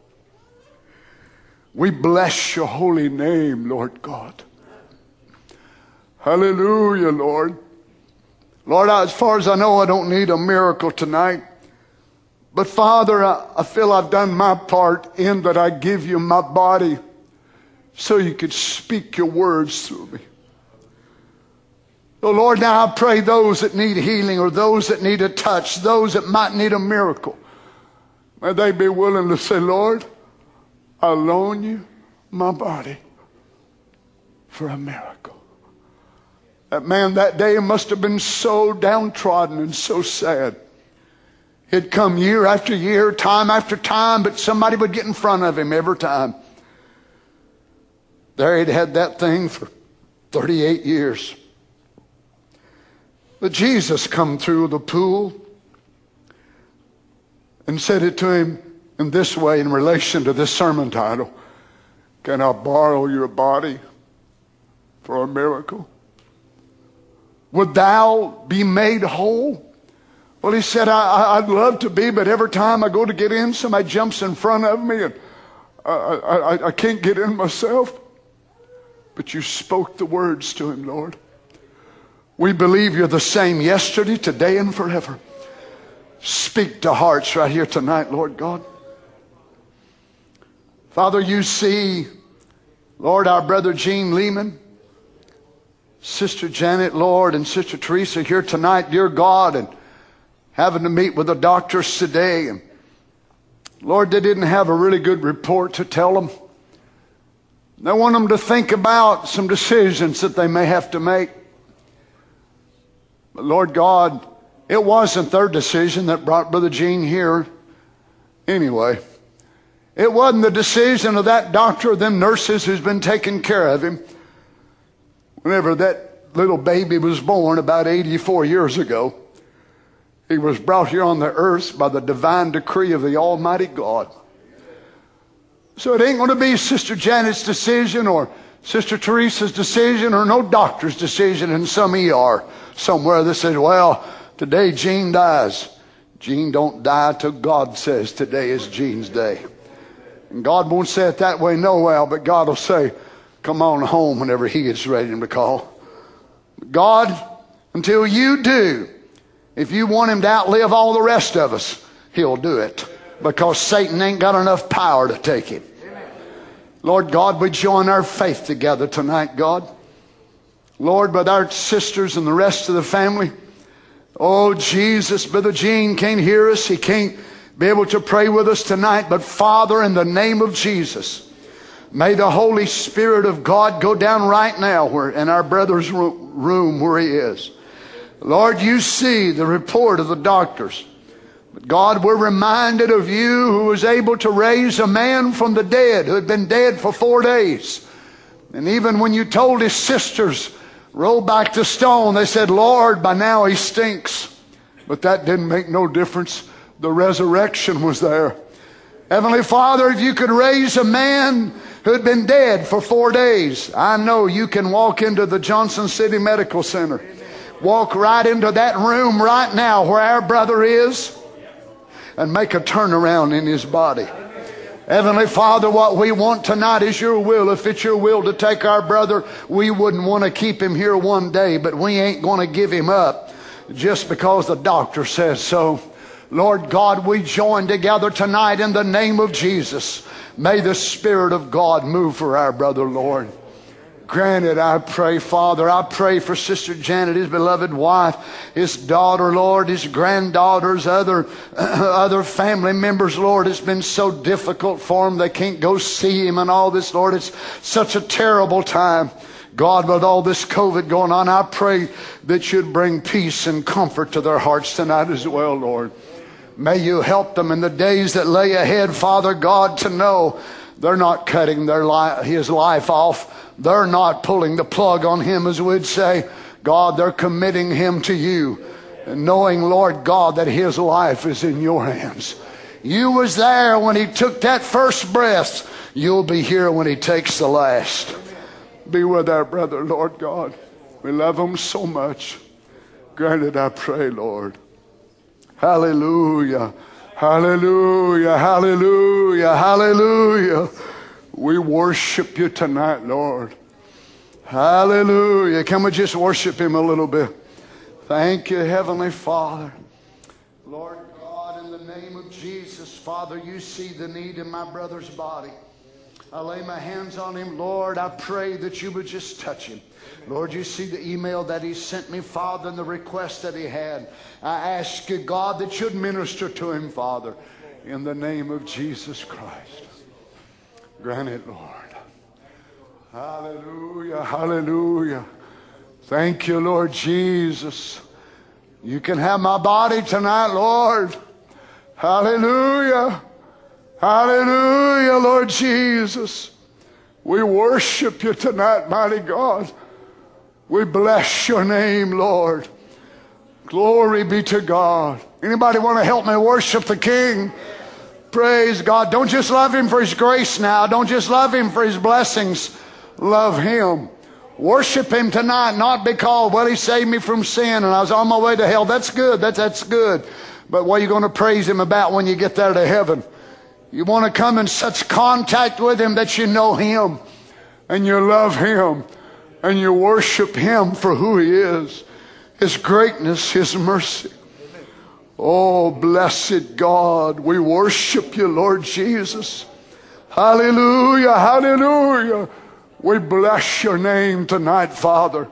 We bless your holy name, Lord God. Hallelujah, Lord. Lord, as far as I know, I don't need a miracle tonight. But Father, I, I feel I've done my part in that I give you my body so you could speak your words through me. So Lord, now I pray those that need healing, or those that need a touch, those that might need a miracle, may they be willing to say, Lord, I loan you my body for a miracle. That man that day must have been so downtrodden and so sad. He'd come year after year, time after time, but somebody would get in front of him every time. There he'd had that thing for thirty-eight years. But Jesus come through the pool and said it to him in this way in relation to this sermon title. Can I borrow your body for a miracle? Would thou be made whole? Well, he said, I, I'd love to be, but every time I go to get in, somebody jumps in front of me and I, I, I can't get in myself. But you spoke the words to him, Lord. We believe you're the same yesterday, today, and forever. Speak to hearts right here tonight, Lord God. Father, you see, Lord, our brother Gene Lehman, Sister Janet, Lord, and Sister Teresa here tonight, dear God, and having to meet with the doctors today. And Lord, they didn't have a really good report to tell them. They want them to think about some decisions that they may have to make. But Lord God, it wasn't their decision that brought Brother Gene here anyway. It wasn't the decision of that doctor or them nurses who's been taking care of him. Whenever that little baby was born about eighty-four years ago, he was brought here on the earth by the divine decree of the Almighty God. So it ain't going to be Sister Janet's decision or Sister Teresa's decision or no doctor's decision in some E R somewhere that says, well, today Gene dies. Gene don't die till God says today is Gene's day. And God won't say it that way no well, but God will say, come on home whenever he gets ready to call. God, until you do, if you want him to outlive all the rest of us, he'll do it. Because Satan ain't got enough power to take him. Lord God, we join our faith together tonight, God. Lord, with our sisters and the rest of the family. Oh, Jesus, Brother Gene can't hear us. He can't be able to pray with us tonight. But Father, in the name of Jesus, may the Holy Spirit of God go down right now where, in our brother's room where he is. Lord, you see the report of the doctors. But God, we're reminded of you who was able to raise a man from the dead who had been dead for four days. And even when you told his sisters, roll back the stone, they said, Lord, by now he stinks. But that didn't make no difference. The resurrection was there. Heavenly Father, if you could raise a man who had been dead for four days, I know you can walk into the Johnson City Medical Center. Walk right into that room right now where our brother is and make a turnaround in his body. Heavenly Father, what we want tonight is your will. If it's your will to take our brother, we wouldn't want to keep him here one day, but we ain't going to give him up just because the doctor says so. Lord God, we join together tonight in the name of Jesus. May the Spirit of God move for our brother, Lord. Granted, I pray, Father, I pray for Sister Janet, his beloved wife, his daughter, Lord, his granddaughters, other other family members, Lord. It's been so difficult for them. They can't go see him and all this, Lord. It's such a terrible time. God, with all this COVID going on, I pray that you'd bring peace and comfort to their hearts tonight as well, Lord. May you help them in the days that lay ahead, Father God, to know they're not cutting their li- his life off. They're not pulling the plug on him, as we'd say. God, they're committing him to you. And knowing, Lord God, that his life is in your hands. You was there when he took that first breath. You'll be here when he takes the last. Be with our brother, Lord God. We love him so much. Granted, I pray, Lord. Hallelujah. Hallelujah. Hallelujah. Hallelujah. We worship you tonight, Lord. Hallelujah. Can we just worship him a little bit? Thank you, Heavenly Father. Lord God, in the name of Jesus, Father, you see the need in my brother's body. I lay my hands on him, Lord. I pray that you would just touch him. Lord, you see the email that he sent me, Father, and the request that he had. I ask you, God, that you'd minister to him, Father, in the name of Jesus Christ. Grant it, Lord. Hallelujah, hallelujah. Thank you, Lord Jesus. You can have my body tonight, Lord. Hallelujah. Hallelujah, Lord Jesus. We worship you tonight, mighty God. We bless your name, Lord. Glory be to God. Anybody want to help me worship the King? Praise God. Don't just love him for his grace now. Don't just love him for his blessings. Love him. Worship him tonight, not because, well, he saved me from sin and I was on my way to hell. That's good. That's, that's good. But what are you going to praise him about when you get there to heaven? You want to come in such contact with him that you know him and you love him and you worship him for who he is. His greatness, His mercy. Oh, blessed God, we worship you, Lord Jesus. Hallelujah, hallelujah. We bless your name tonight, Father.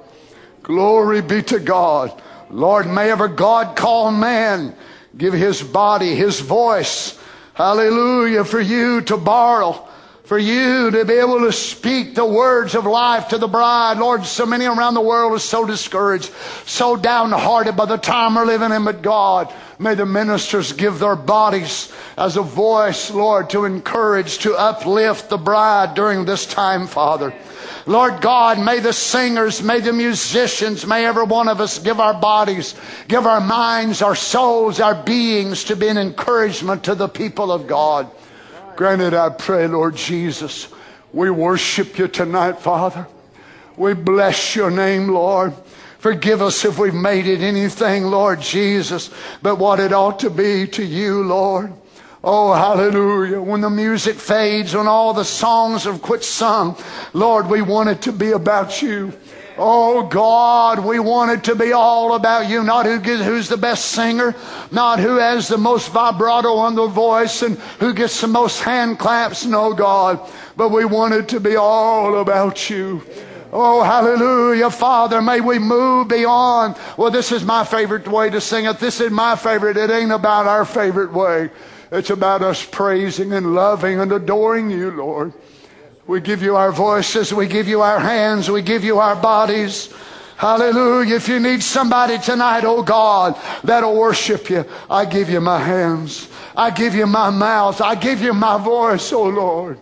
Glory be to God. Lord, may ever God call man give his body, his voice, hallelujah, for you to borrow, for you to be able to speak the words of life to the bride. Lord, so many around the world are so discouraged, so downhearted by the time we're living in. But God, may the ministers give their bodies as a voice, Lord, to encourage, to uplift the bride during this time, Father. Lord God, may the singers, may the musicians, may every one of us give our bodies, give our minds, our souls, our beings to be an encouragement to the people of God. Granted, I pray, Lord Jesus, we worship you tonight, Father. We bless your name, Lord. Forgive us if we've made it anything, Lord Jesus, but what it ought to be to you, Lord. Oh, hallelujah. When the music fades, when all the songs have quit sung, Lord, we want it to be about you. Oh, God, we want it to be all about you. Not who gets, who's the best singer, not who has the most vibrato on the voice and who gets the most hand claps. No, God, but we want it to be all about you. Oh, hallelujah. Father, may we move beyond, well, this is my favorite way to sing it. This is my favorite. It ain't about our favorite way. It's about us praising and loving and adoring you, Lord. We give you our voices. We give you our hands. We give you our bodies. Hallelujah. If you need somebody tonight, oh God, that'll worship you, I give you my hands. I give you my mouth. I give you my voice, oh Lord.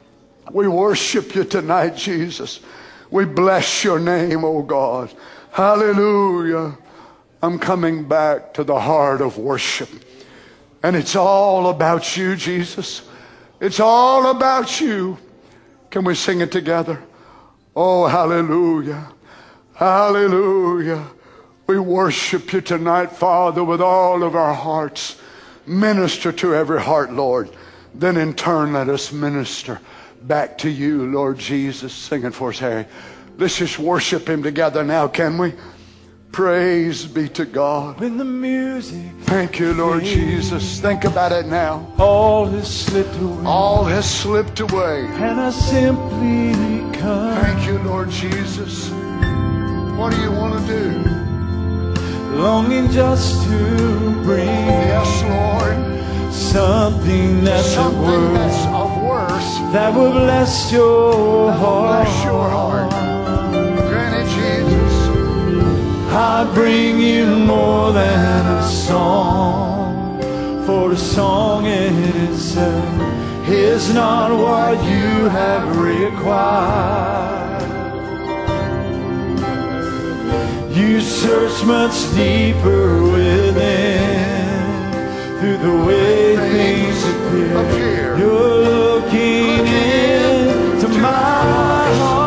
We worship you tonight, Jesus. We bless your name, oh God. Hallelujah. I'm coming back to the heart of worship. And it's all about you, Jesus. It's all about you. Can we sing it together? Oh, hallelujah. Hallelujah. We worship you tonight, Father, with all of our hearts. Minister to every heart, Lord. Then in turn, let us minister back to you, Lord Jesus. Sing it for us, Harry. Let's just worship him together now, can we? Praise be to God. When the music Thank you, Lord fades, Jesus. Think about it now. all has slipped away, All has slipped away. and I simply come. Thank you, Lord Jesus. What do you want to do? Longing just to bring Yes, Lord. something that's a Something word that's of worth. that will bless your heart. Bless your heart. Granted, Jesus. I bring you more than a song, for a song in itself is not what you have required. You search much deeper within, through the way things appear. appear. You're looking into my heart.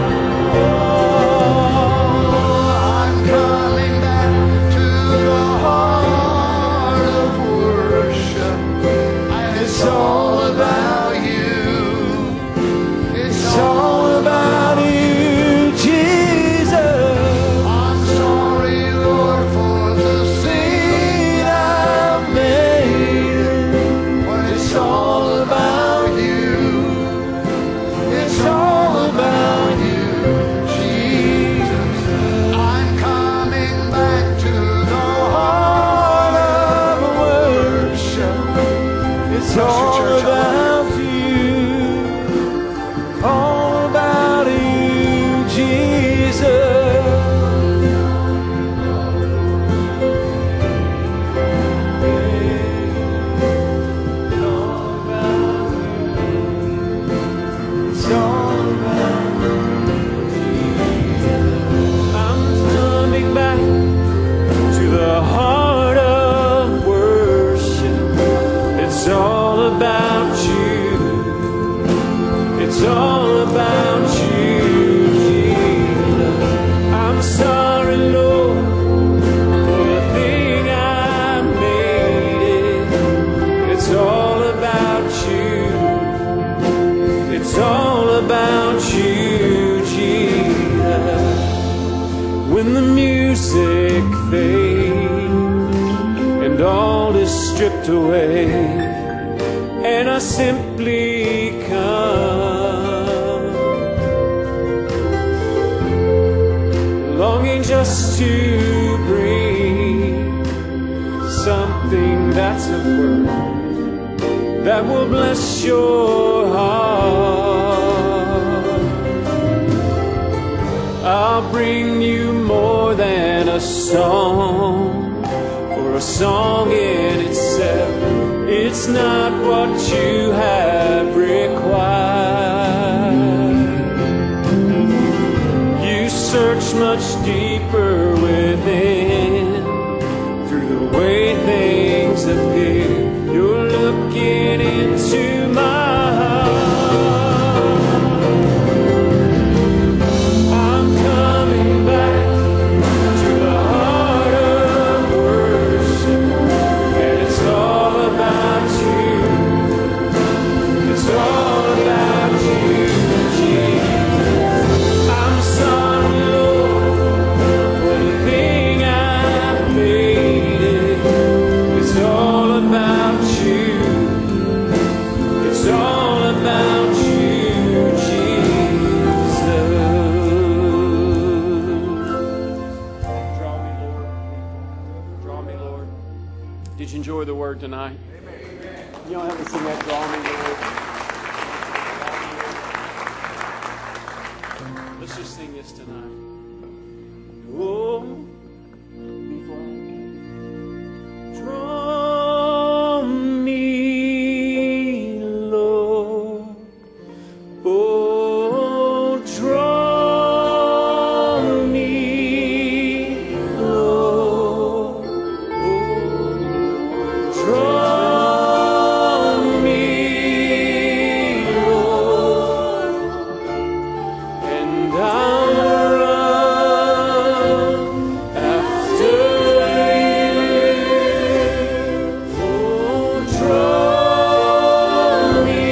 It's all about you. It's all about you, Jesus. I'm sorry, Lord, for the sin I've made. But it's all about you. It's all about you, Jesus. I'm coming back to the heart of worship. It's all about you, all about you, Jesus. It's all about you. I'm coming back to the heart of worship. It's all about you. It's all about you, Jesus. I'm sorry, Lord, for the thing I made it. It's all about you. It's all about you, Jesus. When the music magic fade and all is stripped away, and I simply come, longing just to bring something that's of worth that will bless your heart. I'll bring you more than a song, or a song in itself. It's not what you have required. You search much deeper within, through the way things appear. You're looking into my heart. I'm coming back to the heart of worship, and it's all about you. It's all about you, Jesus. I'm sorry, Lord, for the thing I've made it. It's all about you. It's all about you, Jesus. Draw me, Lord. Draw me, Lord. Did you enjoy the word tonight? You don't have to sing that, draw me, Lord. Let's just sing this tonight. Oh, before I draw me, Lord. Oh, draw me, Lord. Oh, draw me, Lord. And I'll run after you. Oh, draw me,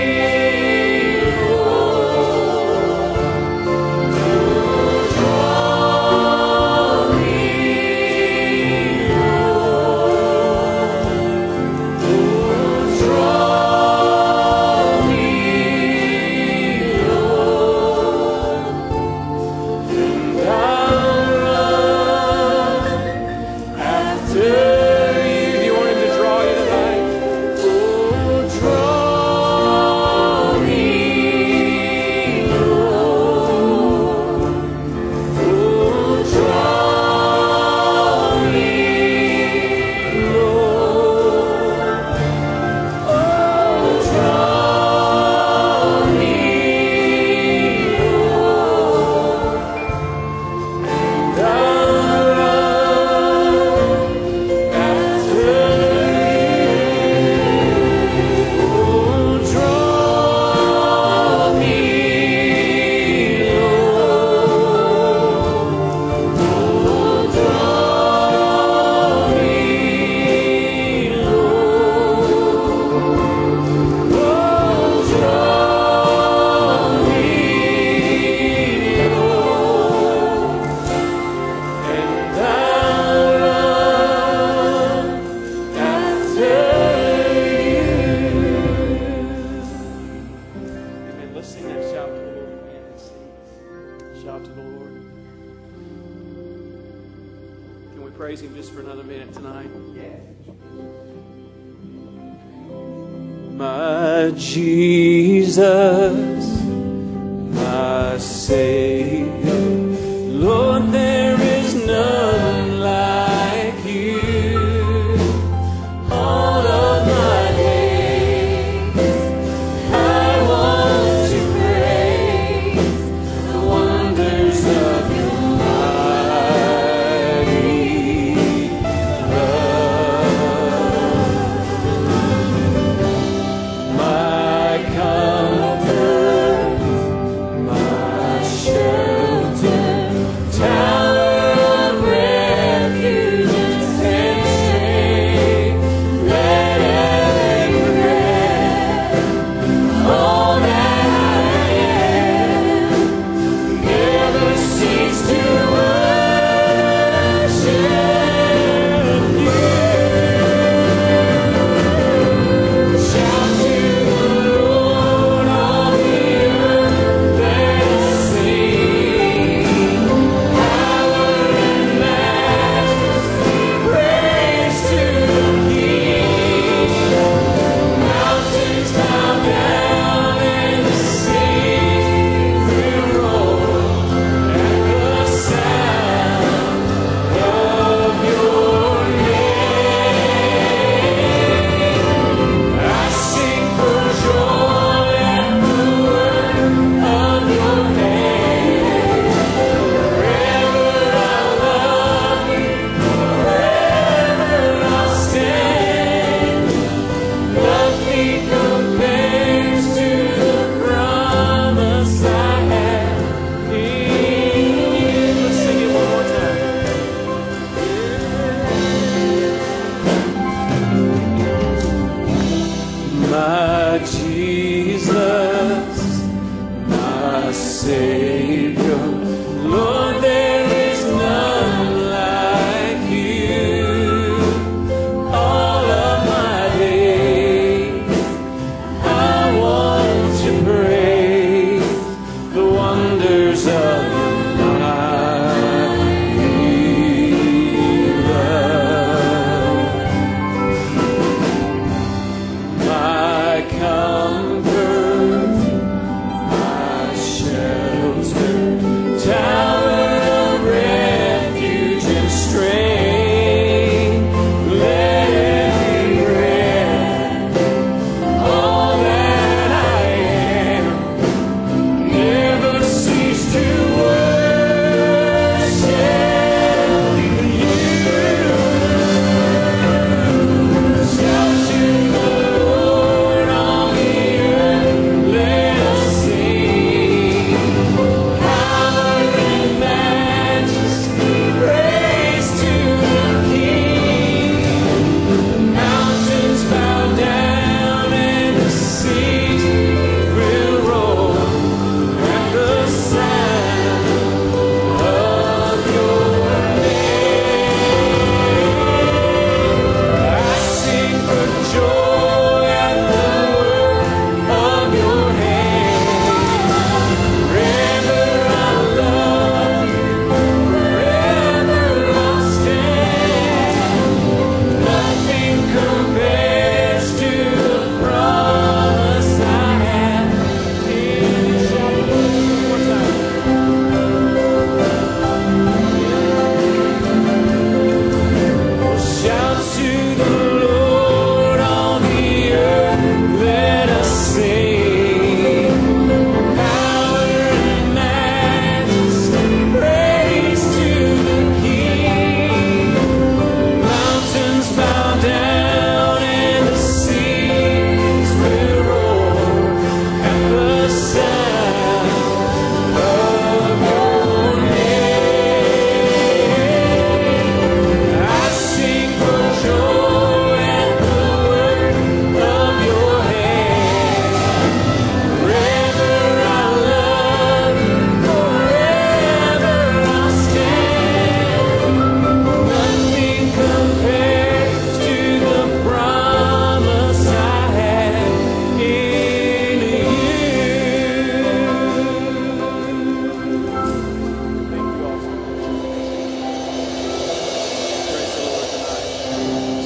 praise Him just for another minute tonight? My Jesus, my Savior, Lord, there is none like you. All of my days, I want to praise the wonders of your mighty love. My comfort, my shelter,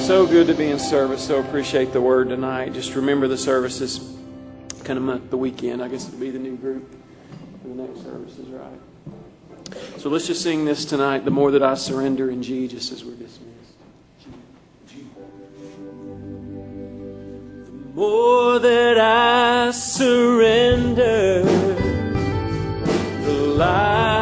So good to be in service. So appreciate the word tonight. Just remember the services kind of month, the weekend. I guess it'll be the new group for the next services, right? So let's just sing this tonight. The more that I surrender in Jesus, as we're dismissed. The more that I surrender, the life